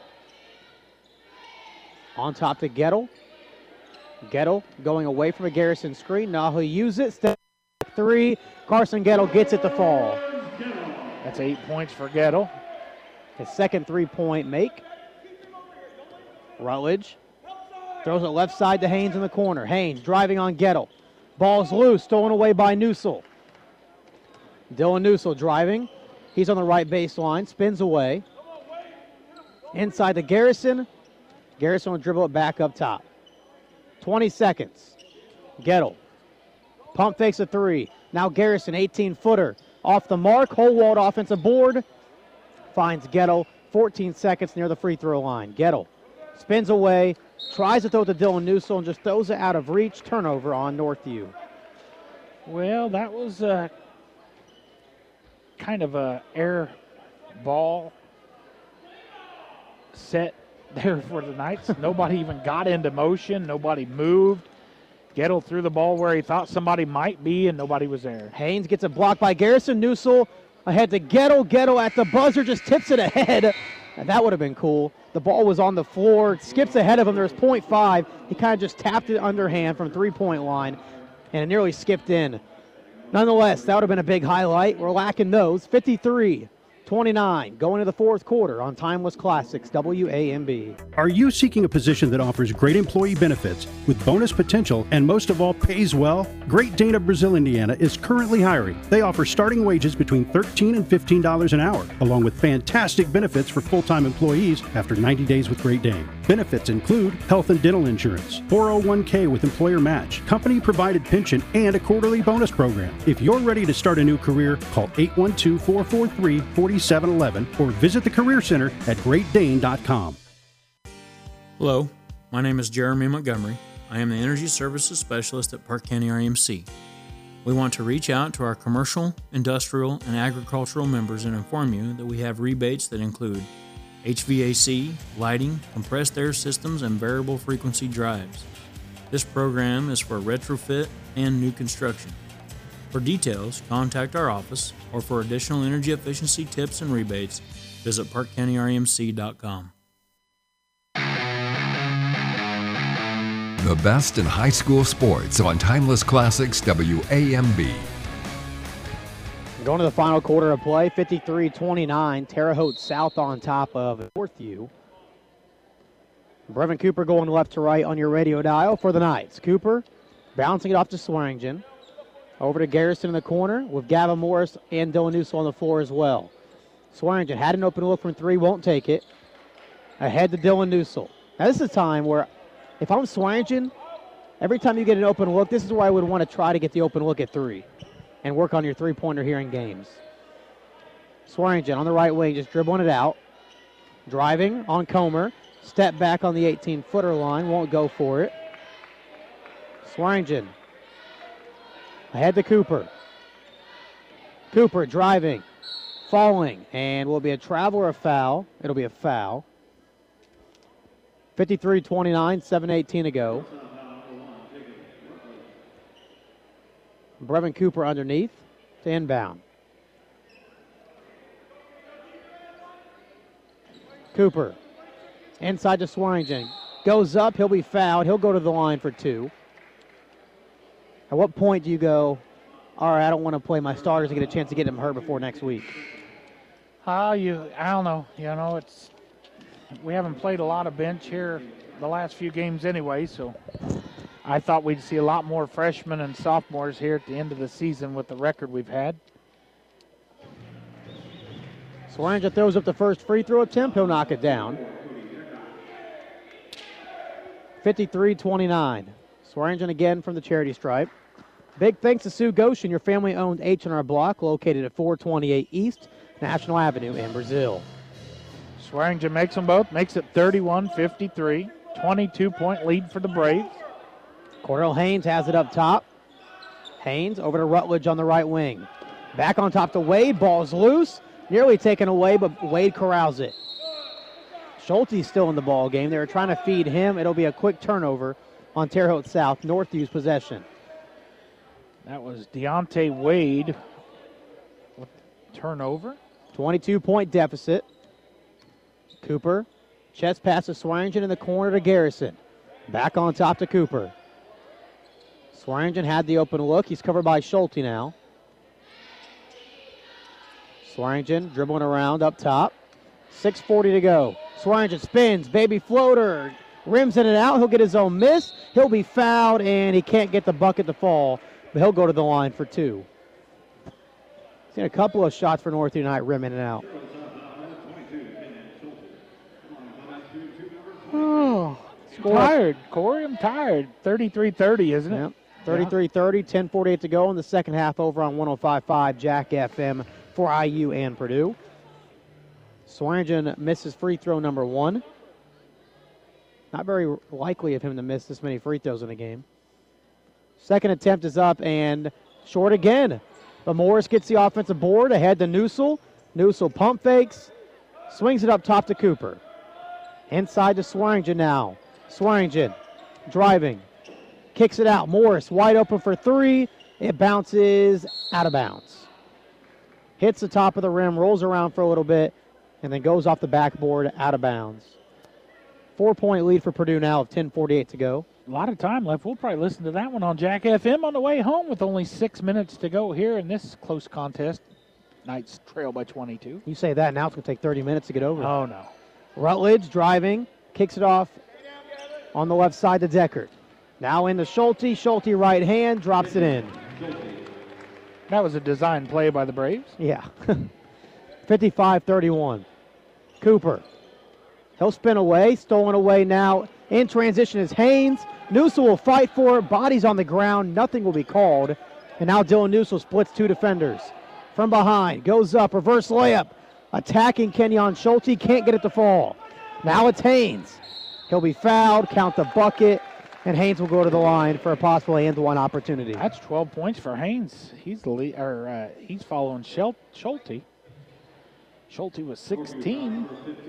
On top to Gettle. Gettle going away from a Garrison screen. Now he'll use it. Step three. Carson Gettle gets it to fall. That's eight points for Gettle. His second three-point make. Rutledge throws it left side to Haynes in the corner. Haynes driving on Gettle. Ball's loose, stolen away by Newsel. Dylan Newsel driving. He's on the right baseline, spins away. Inside to Garrison. Garrison will dribble it back up top. twenty seconds. Gettle. Pump fakes a three. Now Garrison, eighteen-footer. Off the mark. Holwald offensive board. Finds Gettle. fourteen seconds near the free throw line. Gettle spins away. Tries to throw it to Dylan Newsel and just throws it out of reach. Turnover on Northview. Well, that was a kind of a air ball set there for the Knights. Nobody even got into motion. Nobody moved. Gettle threw the ball where he thought somebody might be, and nobody was there. Haynes gets a block by Garrison. Newsel ahead to Gettle. Gettle at the buzzer just tips it ahead. And that would have been cool. The ball was on the floor. Skips ahead of him. There's point five. He kind of just tapped it underhand from three-point line, and it nearly skipped in. Nonetheless, that would have been a big highlight. We're lacking those. fifty-three twenty-nine going to the fourth quarter on Timeless Classics, W A M B. Are you seeking a position that offers great employee benefits with bonus potential and most of all pays well? Great Dane of Brazil, Indiana is currently hiring. They offer starting wages between thirteen dollars and fifteen dollars an hour, along with fantastic benefits for full-time employees after ninety days with Great Dane. Benefits include health and dental insurance, four oh one k with employer match, company-provided pension, and a quarterly bonus program. If you're ready to start a new career, call eight one two, four four three, four seven one one or visit the Career Center at great dane dot com. Hello, my name is Jeremy Montgomery. I am the Energy Services Specialist at Park County R E M C. We want to reach out to our commercial, industrial, and agricultural members and inform you that we have rebates that include H V A C, lighting, compressed air systems, and variable frequency drives. This program is for retrofit and new construction. For details, contact our office, or for additional energy efficiency tips and rebates, visit park county R E M C dot com. The best in high school sports on Timeless Classics W A M B. Going to the final quarter of play, fifty-three twenty-nine, Terre Haute South on top of Northview. Brevin Cooper going left to right on your radio dial for the Knights. Cooper bouncing it off to Swearingen. Over to Garrison in the corner with Gavin Morris and Dylan Newsell on the floor as well. Swearingen had an open look from three, won't take it. Ahead to Dylan Newsell. Now this is a time where if I'm Swearingen, every time you get an open look, this is where I would want to try to get the open look at three and work on your three-pointer here in games. Swearingen on the right wing, just dribbling it out. Driving on Comer. Step back on the eighteen-footer line, won't go for it. Swearingen ahead to Cooper. Cooper driving, falling, and will be a travel or a foul. It'll be a foul. fifty-three twenty-nine, seven eighteen to go. Brevin Cooper underneath to inbound. Cooper inside to Swearingen. Goes up, he'll be fouled. He'll go to the line for two. At what point do you go, all right, I don't want to play my starters and get a chance to get them hurt before next week? Uh, you, I don't know. You know, it's we haven't played a lot of bench here the last few games anyway, so I thought we'd see a lot more freshmen and sophomores here at the end of the season with the record we've had. Swearingen throws up the first free throw attempt. He'll knock it down. fifty-three twenty-nine. Swearingen again from the charity stripe. Big thanks to Sue Goshen, your family-owned H and R Block located at four twenty-eight East National Avenue in Brazil. Swearingen makes them both, makes it thirty-one fifty-three. twenty-two point lead for the Braves. Cordell Haynes has it up top. Haynes over to Rutledge on the right wing. Back on top to Wade. Ball's loose. Nearly taken away, but Wade corrals it. Schulte's still in the ball game. They were trying to feed him. It'll be a quick turnover on Terre Haute South. Northview's possession. That was Deontay Wade with turnover. twenty-two point deficit. Cooper. Chest pass to Swearingen in the corner to Garrison. Back on top to Cooper. Swearingen had the open look. He's covered by Schulte now. Swearingen dribbling around up top. six forty to go. Swearingen spins. Baby floater. Rims in and out. He'll get his own miss. He'll be fouled, and he can't get the bucket to fall. But he'll go to the line for two. Seen a couple of shots for Northview tonight, rim in and out. Oh, tired, Corey. I'm tired. thirty-three thirty, isn't it? Yep. thirty-three thirty, ten forty-eight to go in the second half over on one oh five point five Jack F M for I U and Purdue. Swearingen misses free throw number one. Not very likely of him to miss this many free throws in a game. Second attempt is up and short again. But Morris gets the offensive board ahead to Newsell. Newsell pump fakes. Swings it up top to Cooper. Inside to Swearingen now. Swearingen driving. Kicks it out. Morris wide open for three. It bounces out of bounds. Hits the top of the rim, rolls around for a little bit, and then goes off the backboard out of bounds. Four-point lead for Purdue now of ten forty-eight to go. A lot of time left. We'll probably listen to that one on Jack F M on the way home with only six minutes to go here in this close contest. Knights trail by twenty-two. You say that, now it's going to take thirty minutes to get over. Oh, no. Rutledge driving, kicks it off on the left side to Deckert. Now into Schulte. Schulte right hand, drops it in. That was a design play by the Braves. Yeah. fifty-five thirty-one. Cooper. He'll spin away. Stolen away now. In transition is Haynes. Newsell will fight for it. Bodies on the ground. Nothing will be called. And now Dylan Newsell splits two defenders. From behind. Goes up. Reverse layup. Attacking Kenyon Schulte. Can't get it to fall. Now it's Haynes. He'll be fouled. Count the bucket. And Haynes will go to the line for a possible and-one opportunity. That's twelve points for Haynes. He's the lead, or uh, he's following Schul- Schulte. Schulte with sixteen.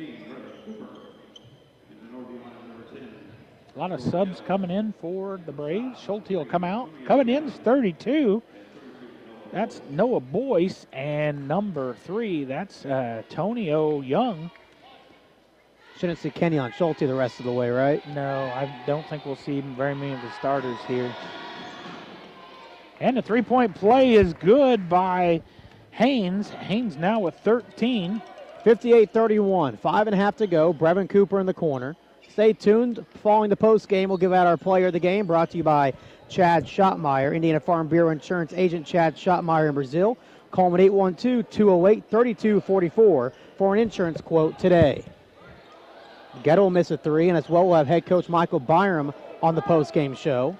A lot of subs coming in for the Braves. Schulte will come out. Coming in is thirty-two. That's Noah Boyce. And number three, that's uh, Tonio Young. Shouldn't see Kenyon Schulte the rest of the way, right? No, I don't think we'll see very many of the starters here. And the three-point play is good by Haynes. Haynes now with thirteen. fifty-eight thirty-one, five and a half to go. Brevin Cooper in the corner. Stay tuned. Following the post game, we'll give out our player of the game, brought to you by Chad Schottmeyer, Indiana Farm Bureau Insurance Agent Chad Schottmeyer in Brazil. Call him at eight one two, two oh eight, three two four four for an insurance quote today. Gettle will miss a three, and as well we'll have head coach Michael Byram on the post-game show.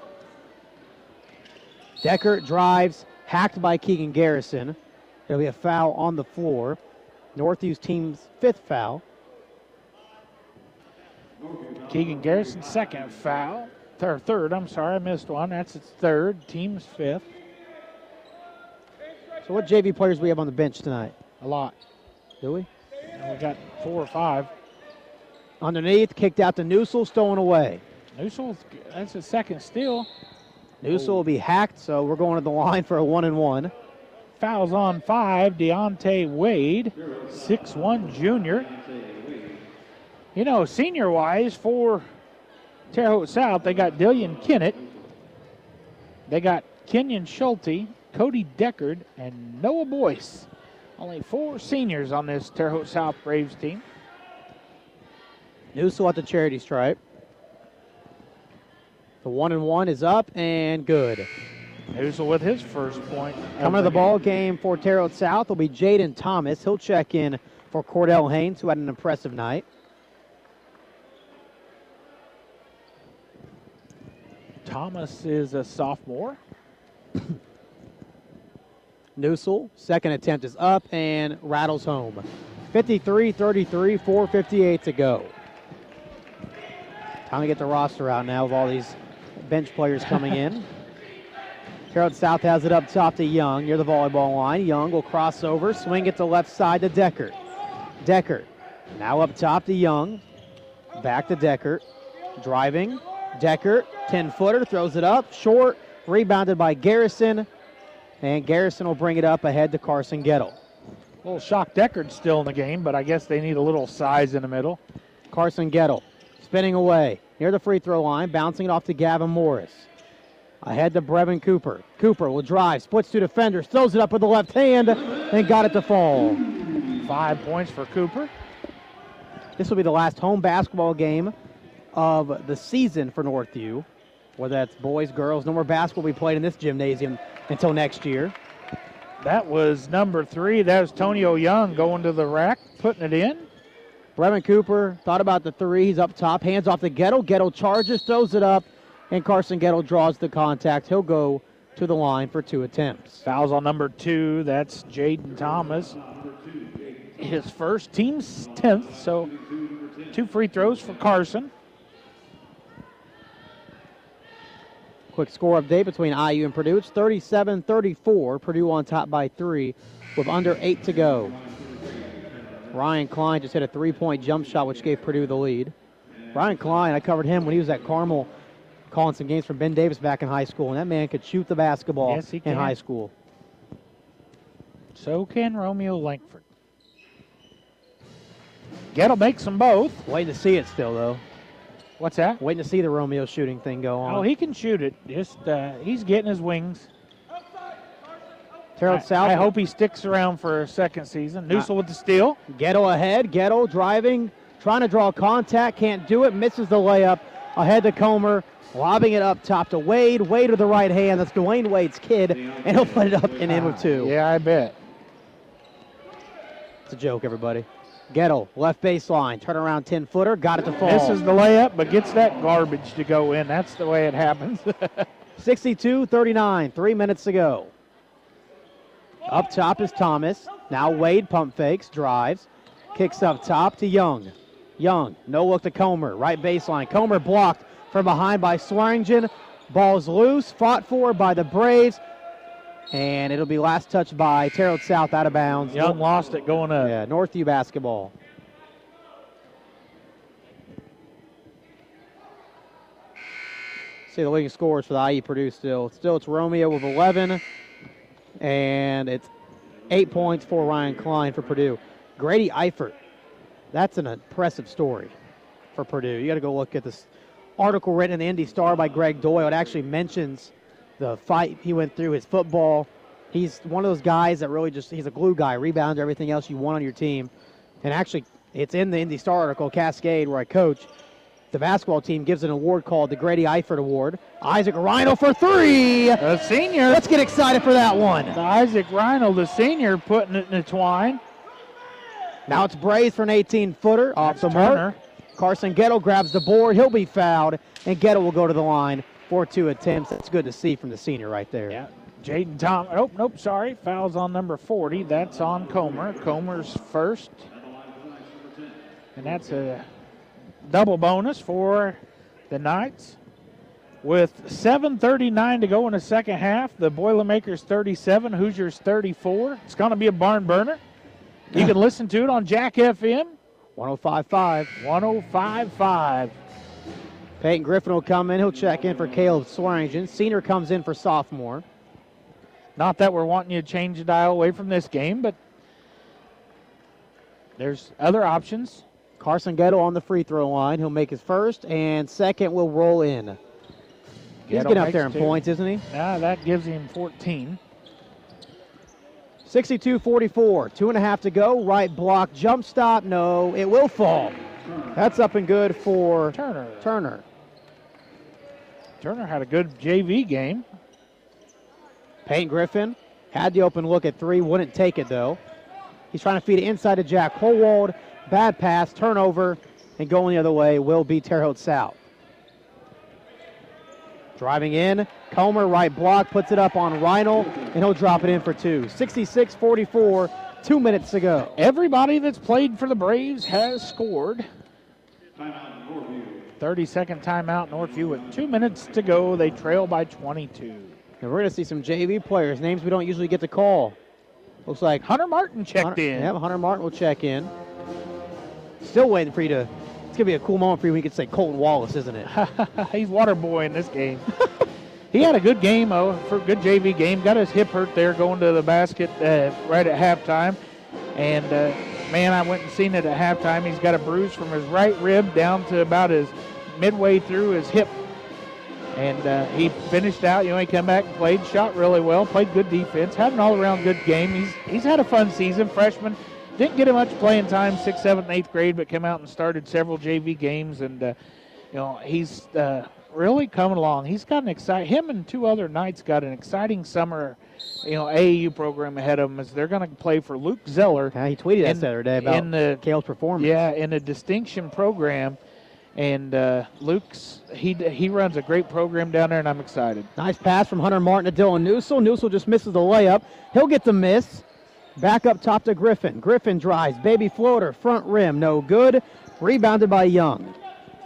Deckert drives, hacked by Keegan Garrison. There'll be a foul on the floor. Northview's team's fifth foul. Keegan Garrison's second foul. Third, third, I'm sorry, I missed one. That's its third, team's fifth. So what J V players do we have on the bench tonight? A lot. Do we? We got four or five. Underneath, kicked out to Newsel, stolen away. Newsel, that's his second steal. Newsel will be hacked, so we're going to the line for a one and one. Fouls on five, Deontay Wade, six one junior. You know, senior-wise for Terre Haute South, they got Dillian Kennett. They got Kenyon Schulte, Cody Deckard, and Noah Boyce. Only four seniors on this Terre Haute South Braves team. Newsel at the charity stripe. The one and one is up and good. Newsel with his first point. Coming to the ball game for Terre Haute South will be Jaden Thomas. He'll check in for Cordell Haynes, who had an impressive night. Thomas is a sophomore. Newsel, second attempt is up and rattles home. fifty-three thirty-three, four fifty-eight to go. Time to get the roster out now with all these bench players coming in. Terre Haute South has it up top to Young near the volleyball line. Young will cross over, swing it to left side to Deckert. Deckert now up top to Young. Back to Deckert. Driving. Deckert, ten-footer, throws it up, short, rebounded by Garrison. And Garrison will bring it up ahead to Carson Gettle. A little shock Deckard's still in the game, but I guess they need a little size in the middle. Carson Gettle spinning away near the free throw line, bouncing it off to Gavin Morris. Ahead to Brevin Cooper. Cooper will drive, splits two defenders, throws it up with the left hand, and got it to fall. Five points for Cooper. This will be the last home basketball game of the season for Northview. Whether that's boys, girls, no more basketball will be played in this gymnasium until next year. That was number three. That was Tonio Young going to the rack, putting it in. Brevin Cooper thought about the three. He's up top, hands off to Gettle. Gettle charges, throws it up, and Carson Gettle draws the contact. He'll go to the line for two attempts. Fouls on number two. That's Jaden Thomas. His first, team's tenth, so two free throws for Carson. Quick score update between I U and Purdue. It's thirty-seven thirty-four. Purdue on top by three with under eight to go. Ryan Klein just hit a three-point jump shot, which gave Purdue the lead. Ryan Klein, I covered him when he was at Carmel calling some games for Ben Davis back in high school, and that man could shoot the basketball yes, he in can. high school. So can Romeo Langford. Gettle makes them both. Waiting to see it still, though. What's that? Waiting to see the Romeo shooting thing go on. Oh, he can shoot it. Just uh, he's getting his wings. Terre Haute South. I hope he sticks around for a second season. Newsel uh, with the steal. Gettle ahead. Gettle driving, trying to draw contact, can't do it. Misses the layup. Ahead to Comer, lobbing it up top to Wade. Wade with the right hand. That's Dwayne Wade's kid, and he'll put it up and in with two. Yeah, I bet. It's a joke, everybody. Gettle, left baseline, turnaround ten-footer, got it to fall. Misses the layup, but gets that garbage to go in. That's the way it happens. sixty-two thirty-nine, three minutes to go. Up top is Thomas. Now Wade pump fakes, drives, kicks up top to Young. Young, no look to Comer, right baseline. Comer blocked from behind by Swearingen. Ball's loose, fought for by the Braves. And it'll be last touched by Terre Haute South out of bounds. Young lost it going up. Yeah, Northview basketball. See the leading scores for the I U Purdue still. Still it's Romeo with eleven. And it's eight points for Ryan Klein for Purdue. Grady Eifert. That's an impressive story for Purdue. You got to go look at this article written in the Indy Star by Greg Doyle. It actually mentions the fight he went through, his football. He's one of those guys that really just, he's a glue guy, rebounder, everything else you want on your team. And actually, it's in the Indy Star article, Cascade, where I coach. The basketball team gives an award called the Grady Eifert Award. Isaac Reinl for three. The senior. Let's get excited for that one. The Isaac Reinl, the senior, putting it in the twine. Now it's Braze for an eighteen-footer off the Turner. mark. Carson Gettle grabs the board. He'll be fouled, and Gettle will go to the line for two attempts. That's good to see from the senior right there. Yeah. Jaden Tom. Oh, nope, sorry. Foul's on number forty. That's on Comer. Comer's first. And that's a double bonus for the Knights. With seven thirty-nine to go in the second half, the Boilermakers thirty-seven, Hoosiers thirty-four. It's going to be a barn burner. You can listen to it on Jack F M. one oh five point five. one oh five point five. Peyton Griffin will come in. He'll check in for Caleb Swearingen. Senior comes in for sophomore. Not that we're wanting you to change the dial away from this game, but there's other options. Carson Gettle on the free throw line. He'll make his first, and second will roll in. He's Gettle getting up makes there in two. points, isn't he? Yeah, that gives him fourteen. sixty-two forty-four. Two and a half to go. Right block. Jump stop. No, it will fall. That's up and good for Turner. Turner. Turner had a good J V game. Peyton Griffin had the open look at three. Wouldn't take it, though. He's trying to feed it inside to Jack Holwald. Bad pass. Turnover. And going the other way will be Terre Haute South. Driving in. Comer, right block, puts it up on Reinl, and he'll drop it in for two. sixty-six forty-four, two minutes to go. Everybody that's played for the Braves has scored. thirty-second timeout, Northview with two minutes to go. They trail by twenty-two. And we're going to see some J V players, names we don't usually get to call. Looks like Hunter Martin checked Hunter, in. Yeah, Hunter Martin will check in. Still waiting for you to, it's going to be a cool moment for you when you can say Colton Wallace, isn't it? He's water boy in this game. He had a good game, oh, for a good J V game. Got his hip hurt there going to the basket uh, right at halftime. And, uh, man, I went and seen it at halftime. He's got a bruise from his right rib down to about his midway through his hip. And uh, he finished out. You know, he came back and played, shot really well, played good defense, had an all-around good game. He's he's had a fun season. Freshman, didn't get much playing time, sixth, seventh, eighth grade, but came out and started several J V games. And, uh, you know, he's uh, really coming along. He's got an exciting, him and two other Knights got an exciting summer, you know, A A U program ahead of them as they're going to play for Luke Zeller. Yeah, he tweeted that the other day about in the, Kale's performance. Yeah, in a distinction program. And uh, Luke's, he he runs a great program down there, and I'm excited. Nice pass from Hunter Martin to Dylan Newsel. Newsel just misses the layup. He'll get the miss. Back up top to Griffin. Griffin drives. Baby floater. Front rim. No good. Rebounded by Young.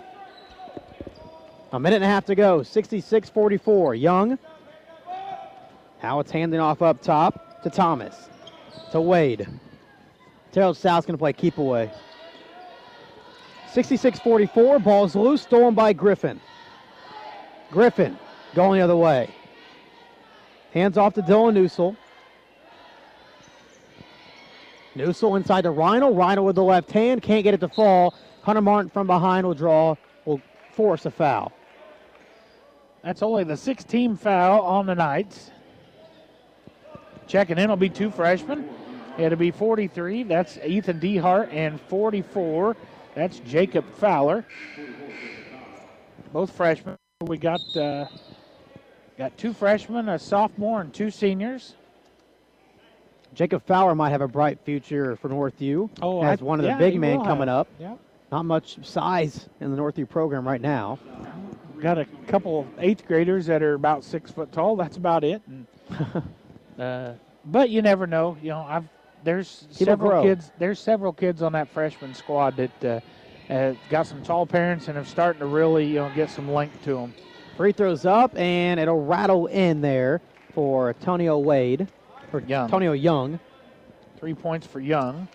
A minute and a half to go. sixty-six forty-four. Young. Now it's handing off up top to Thomas. To Wade. Terrell South's going to play keep away. sixty-six forty-four, ball's loose, stolen by Griffin. Griffin going the other way. Hands off to Dylan Newsel. Newsel inside to Reinl. Reinl with the left hand, can't get it to fall. Hunter Martin from behind will draw, will force a foul. That's only the sixteenth foul on the Knights. Checking in will be two freshmen. It'll be forty-three, that's Ethan Dehart, and forty-four, that's Jacob Fowler. Both freshmen. We got uh, got two freshmen, a sophomore, and two seniors. Jacob Fowler might have a bright future for Northview Oh, as I, one of the yeah, big he men will coming have. up. Yep. Not much size in the Northview program right now. Got a couple of eighth graders that are about six foot tall. That's about it. And, uh, but you never know. You know, I've there's People several grow. kids. There's several kids on that freshman squad that uh, uh, got some tall parents and are starting to really, you know, get some length to them. Free throws up, and it'll rattle in there for Antonio Wade, or Young. Antonio Young. Three points for Young.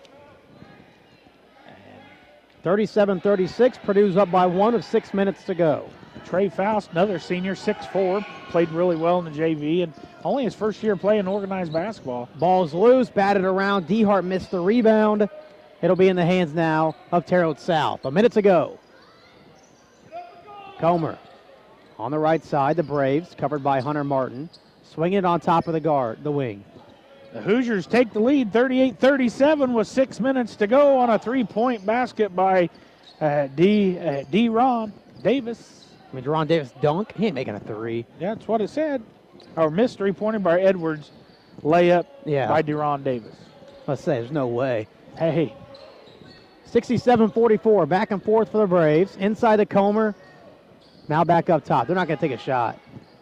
thirty-seven thirty-six, Purdue's up by one with six minutes to go. Trey Faust, another senior, six four, played really well in the J V, and only his first year playing organized basketball. Ball's loose, batted around. DeHart missed the rebound. It'll be in the hands now of Terre Haute South. A minute to go. Comer on the right side, the Braves, covered by Hunter Martin, swinging it on top of the guard, the wing. The Hoosiers take the lead, thirty-eight thirty-seven, with six minutes to go on a three-point basket by uh, D. Uh, D. Ron Davis. I mean, Deron Davis dunk. He ain't making a three. Yeah, that's what it said. Or missed three-pointer by Edwards, layup yeah. by Deron Davis. Let's say there's no way. Hey. sixty-seven forty-four, back and forth for the Braves. Inside the Comer. Now back up top. They're not going to take a shot.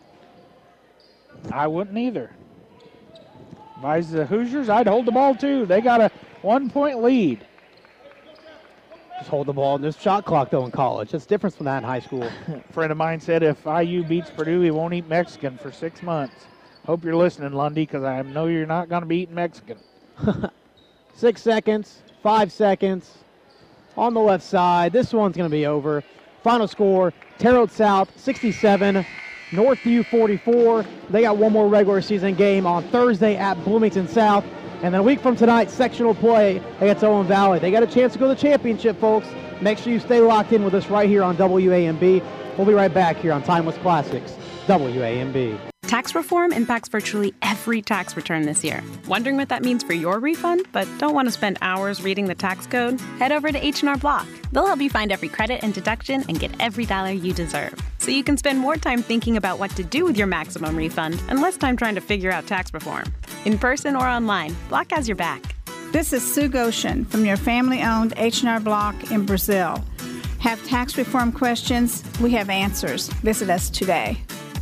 I wouldn't either. If I was the Hoosiers, I'd hold the ball too. They got a one-point lead. Just hold the ball. There's shot clock, though, in college. That's different from that in high school. A friend of mine said if I U beats Purdue, he won't eat Mexican for six months. Hope you're listening, Lundy, because I know you're not going to be eating Mexican. Six seconds, five seconds. On the left side, this one's going to be over. Final score, Terre Haute South sixty-seven, Northview forty-four. They got one more regular season game on Thursday at Bloomington South. And then a week from tonight, sectional play against Owen Valley. They got a chance to go to the championship, folks. Make sure you stay locked in with us right here on W A M B. We'll be right back here on Timeless Classics, W A M B. Tax reform impacts virtually every tax return this year. Wondering what that means for your refund, but don't want to spend hours reading the tax code? Head over to H and R Block. They'll help you find every credit and deduction and get every dollar you deserve. So you can spend more time thinking about what to do with your maximum refund and less time trying to figure out tax reform. In person or online, Block has your back. This is Sue Goshen from your family-owned H and R Block in Brazil. Have tax reform questions? We have answers. Visit us today.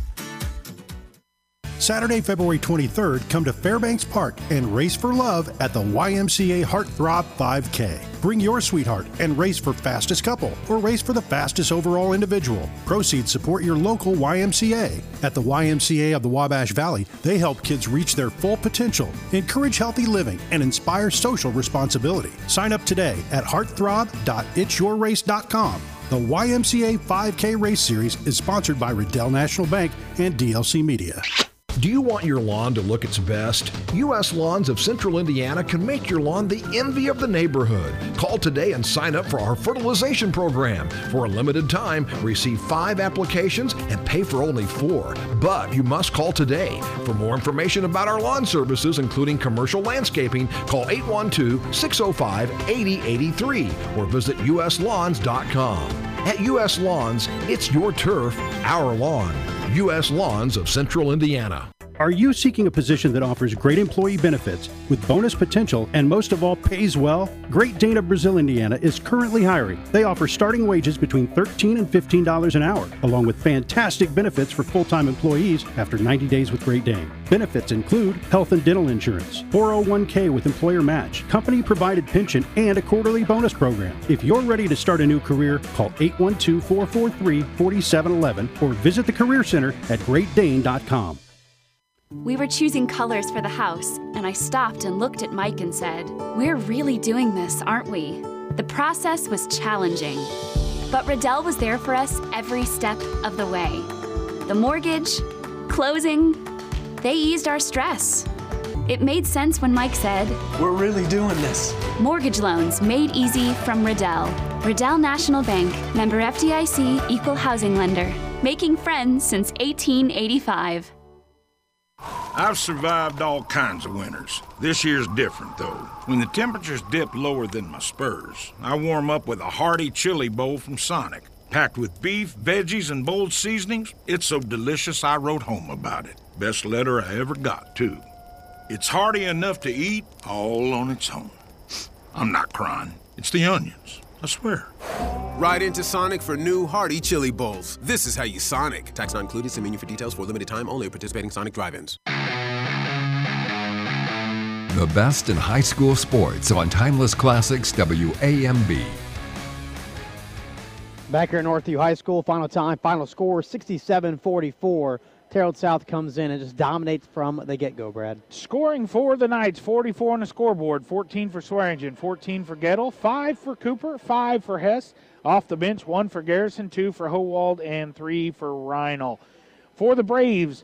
Saturday, February twenty-third, come to Fairbanks Park and race for love at the Y M C A Heartthrob five K. Bring your sweetheart and race for fastest couple or race for the fastest overall individual. Proceeds support your local Y M C A. At the Y M C A of the Wabash Valley, they help kids reach their full potential, encourage healthy living, and inspire social responsibility. Sign up today at heartthrob dot its your race dot com. The Y M C A five K Race Series is sponsored by Riddell National Bank and D L C Media. Do you want your lawn to look its best? U S Lawns of Central Indiana can make your lawn the envy of the neighborhood. Call today and sign up for our fertilization program. For a limited time, receive five applications and pay for only four. But you must call today. For more information about our lawn services, including commercial landscaping, call eight one two, six oh five, eight oh eight three or visit U S lawns dot com. At U S Lawns, it's your turf, our lawn. U S Lawns of Central Indiana. Are you seeking a position that offers great employee benefits with bonus potential and most of all pays well? Great Dane of Brazil, Indiana is currently hiring. They offer starting wages between thirteen dollars and fifteen dollars an hour, along with fantastic benefits for full-time employees after ninety days with Great Dane. Benefits include health and dental insurance, four oh one k with employer match, company-provided pension, and a quarterly bonus program. If you're ready to start a new career, call eight one two, four four three, four seven one one or visit the Career Center at great dane dot com. We were choosing colors for the house, and I stopped and looked at Mike and said, "We're really doing this, aren't we?" The process was challenging, but Riddell was there for us every step of the way. The mortgage, closing, they eased our stress. It made sense when Mike said, "We're really doing this." Mortgage loans made easy from Riddell. Riddell National Bank, member F D I C, equal housing lender. Making friends since eighteen eighty-five. I've survived all kinds of winters. This year's different, though. When the temperatures dip lower than my spurs, I warm up with a hearty chili bowl from Sonic. Packed with beef, veggies, and bold seasonings, it's so delicious I wrote home about it. Best letter I ever got, too. It's hearty enough to eat all on its own. I'm not crying. It's the onions, I swear. Ride into Sonic for new hearty chili bowls. This is how you Sonic. Tax not included. See menu for details. For a limited time only at participating Sonic drive-ins. The best in high school sports on Timeless Classics W A M B. Back here at Northview High School, final time, final score sixty-seven forty-four. Terre Haute South comes in and just dominates from the get-go, Brad. Scoring for the Knights, forty-four on the scoreboard, fourteen for Swearingen, fourteen for Gettle, five for Cooper, five for Hess. Off the bench, one for Garrison, two for Howald, and three for Reinl. For the Braves,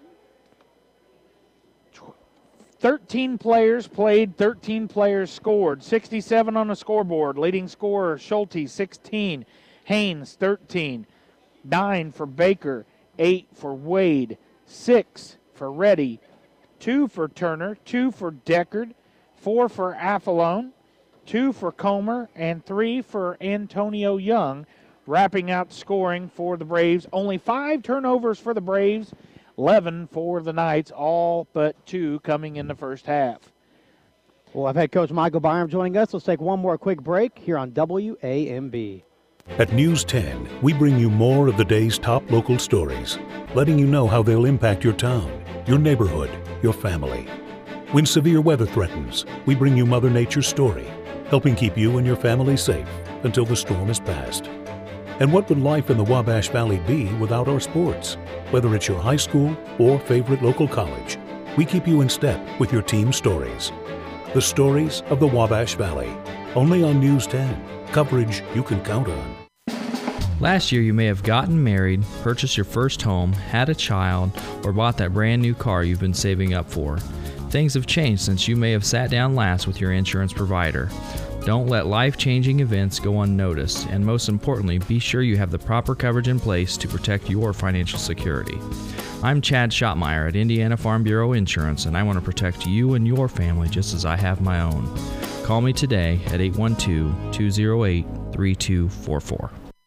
thirteen players played, thirteen players scored, sixty-seven on the scoreboard. Leading scorer, Schulte, sixteen, Haynes, thirteen, nine for Baker, eight for Wade, six for Reddy, two for Turner, two for Deckard, four for Affalone, two for Comer, and three for Antonio Young, wrapping out scoring for the Braves. Only five turnovers for the Braves, eleven for the Knights, all but two coming in the first half. Well, I've had Coach Michael Byram joining us. Let's take one more quick break here on W A M B. At News ten, we bring you more of the day's top local stories, letting you know how they'll impact your town, your neighborhood, your family. When severe weather threatens, we bring you Mother Nature's story, helping keep you and your family safe until the storm is past. And what would life in the Wabash Valley be without our sports? Whether it's your high school or favorite local college, we keep you in step with your team stories. The stories of the Wabash Valley, only on News ten. Coverage you can count on. Last year, you may have gotten married, purchased your first home, had a child, or bought that brand new car you've been saving up for. Things have changed since you may have sat down last with your insurance provider. Don't let life-changing events go unnoticed, and most importantly, be sure you have the proper coverage in place to protect your financial security. I'm Chad Schottmeyer at Indiana Farm Bureau Insurance, and I want to protect you and your family just as I have my own. Call me today at eight one two, two oh eight, three two four four.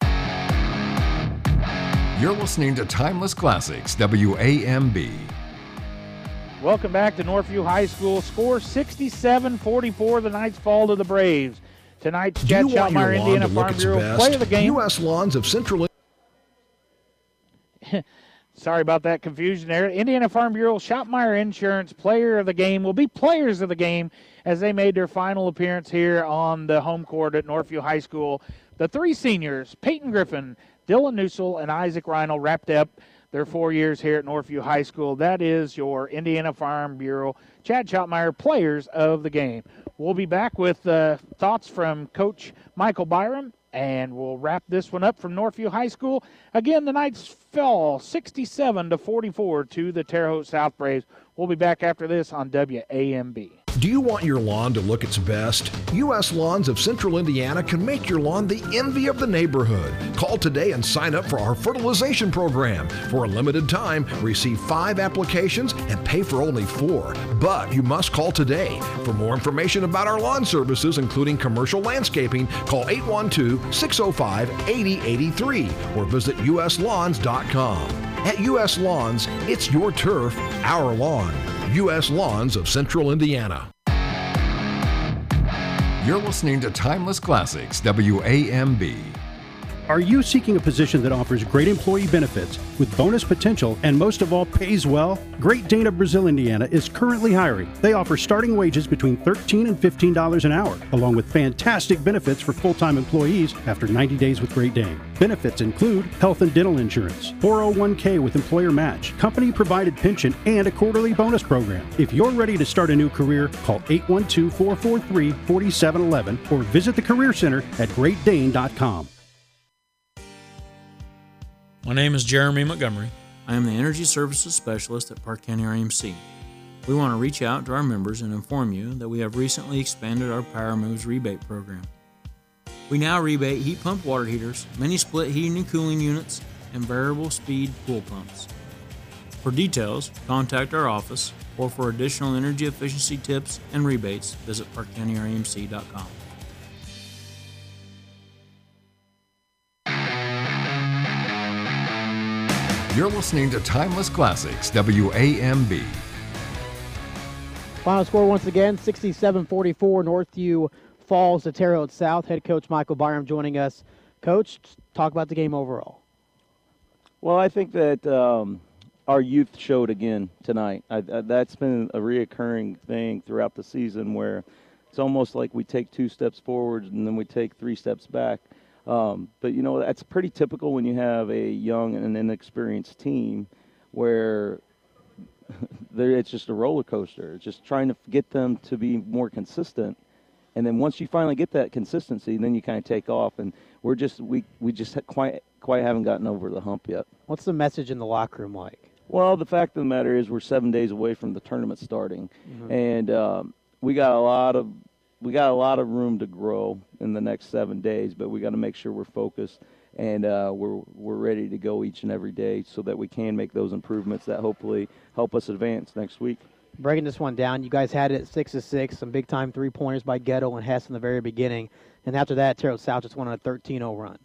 You're listening to Timeless Classics, W A M B. Welcome back to Northview High School. Score sixty-seven forty-four. The Knights fall to the Braves. Tonight's Do Chad you want your Schottmeyer, lawn Indiana to look Farm its Bureau best? play of the game. U S Lawns of Central. Sorry about that confusion there. Indiana Farm Bureau Schottmeyer Insurance player of the game will be players of the game as they made their final appearance here on the home court at Northview High School. The three seniors, Peyton Griffin, Dylan Newsel, and Isaac Reinl, wrapped up their four years here at Northview High School. That is your Indiana Farm Bureau Chad Schottmeyer players of the game. We'll be back with uh, thoughts from Coach Michael Byram, and we'll wrap this one up from Northview High School. Again, the Knights fell sixty-seven to forty-four to the Terre Haute South Braves. We'll be back after this on W A M B. Do you want your lawn to look its best? U S Lawns of Central Indiana can make your lawn the envy of the neighborhood. Call today and sign up for our fertilization program. For a limited time, receive five applications and pay for only four. But you must call today. For more information about our lawn services, including commercial landscaping, call eight one two, six oh five, eight oh eight three or visit U S lawns dot com. At U S Lawns, it's your turf, our lawn. U S Lawns of Central Indiana. You're listening to Timeless Classics, W A M B. Are you seeking a position that offers great employee benefits with bonus potential and most of all pays well? Great Dane of Brazil, Indiana is currently hiring. They offer starting wages between thirteen dollars and fifteen dollars an hour, along with fantastic benefits for full-time employees after ninety days with Great Dane. Benefits include health and dental insurance, four oh one k with employer match, company-provided pension, and a quarterly bonus program. If you're ready to start a new career, call eight one two, four four three, four seven one one or visit the Career Center at great dane dot com. My name is Jeremy Montgomery. I am the Energy Services Specialist at Park County R M C. We want to reach out to our members and inform you that we have recently expanded our Power Moves rebate program. We now rebate heat pump water heaters, mini split heating and cooling units, and variable speed pool pumps. For details, contact our office, or for additional energy efficiency tips and rebates, visit park county r m c dot com. You're listening to Timeless Classics, W A M B. Final score once again, sixty-seven forty-four. Northview falls to Terre Haute South. Head coach Michael Byram joining us. Coach, talk about the game overall. Well, I think that um, our youth showed again tonight. I, I, that's been a reoccurring thing throughout the season where it's almost like we take two steps forward and then we take three steps back. Um, but, you know, that's pretty typical when you have a young and inexperienced team where it's just a roller coaster. It's just trying to get them to be more consistent. And then once you finally get that consistency, then you kind of take off. And we're just we, we just quite quite haven't gotten over the hump yet. What's the message in the locker room like? Well, the fact of the matter is we're seven days away from the tournament starting, Mm-hmm. and um, we got a lot of we got a lot of room to grow in the next seven days. But we got to make sure we're focused and uh, we're we're ready to go each and every day so that we can make those improvements that hopefully help us advance next week. Breaking this one down, you guys had it at six to six. Some big time three pointers by Gettle and Hess in the very beginning, and after that, Terrell South just went on a thirteen oh run.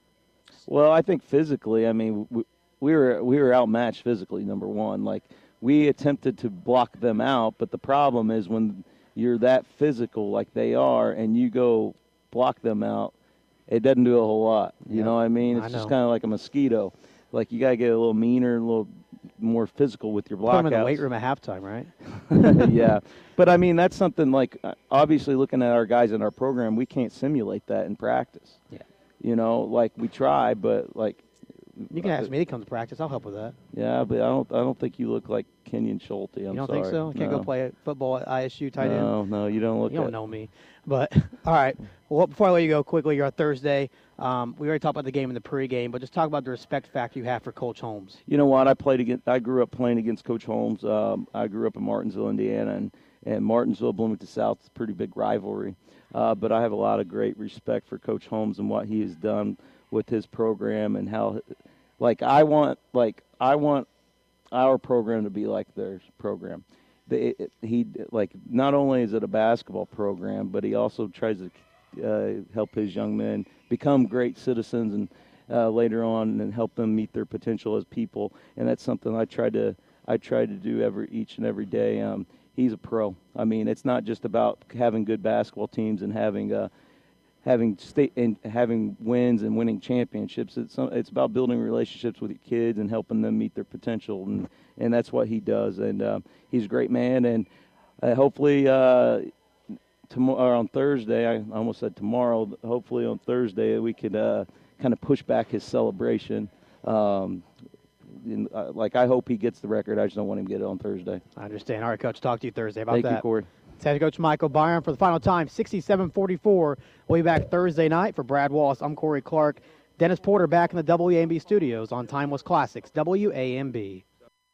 Well, I think physically, I mean, we, we were we were outmatched physically. Number one, like we attempted to block them out, but the problem is when you're that physical like they are, and you go block them out, it doesn't do a whole lot. You Yep. know what I mean? It's I just know. kind of like a mosquito. Like you gotta get a little meaner, a little more physical with your Put them in the blockouts. weight room at halftime, right? Yeah, but I mean that's something like uh, obviously looking at our guys in our program, we can't simulate that in practice. Yeah. You know, like we try, but like. You can ask me to come to practice. I'll help with that. Yeah, but I don't. I don't think you look like Kenyon Schulte. I'm You don't sorry. think so? Can't no. go play football at I S U tight end? No, no, you don't look. You don't at- know me. But, all right. Well, before I let you go quickly, you're on Thursday. Um, we already talked about the game in the pregame, but just talk about the respect factor you have for Coach Holmes. You know what? I played against. I grew up playing against Coach Holmes. Um, I grew up in Martinsville, Indiana, and and Martinsville, Bloomington South is a pretty big rivalry. Uh, but I have a lot of great respect for Coach Holmes and what he has done with his program and how. Like I want, like I want our program to be like their program. The, it, he like not only is it a basketball program, but he also tries to uh, help his young men become great citizens and uh, later on and help them meet their potential as people. And that's something I try to I try to do every each and every day. Um, he's a pro. I mean, it's not just about having good basketball teams and having uh, having state and having wins and winning championships. It's it's about building relationships with your kids and helping them meet their potential, and and that's what he does. And uh, he's a great man. And uh, hopefully, uh, tomorrow on Thursday, I almost said tomorrow. Hopefully on Thursday we could uh, kind of push back his celebration. Um, in, uh, like I hope he gets the record. I just don't want him to get it on Thursday. I understand. All right, Coach. Talk to you Thursday about Thank that. you, Corey. It's head coach Michael Byron for the final time, sixty-seven forty-four. We'll be back Thursday night. For Brad Wallace, I'm Corey Clark. Dennis Porter back in the W A M B studios on Timeless Classics, W A M B.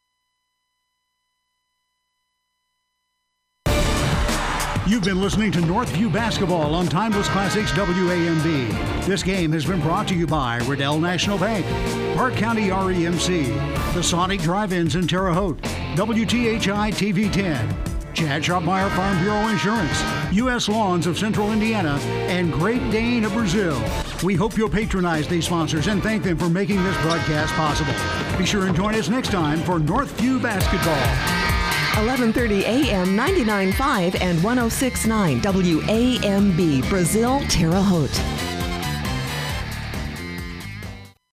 You've been listening to Northview Basketball on Timeless Classics W A M B. This game has been brought to you by Riddell National Bank, Park County R E M C, the Sonic Drive-Ins in Terre Haute, W T H I T V ten, Chad Schrottmeyer Farm Bureau Insurance, U S Lawns of Central Indiana, and Great Dane of Brazil. We hope you'll patronize these sponsors and thank them for making this broadcast possible. Be sure and join us next time for Northview Basketball. eleven thirty a m ninety-nine point five and one oh six point nine W A M B, Brazil, Terre Haute.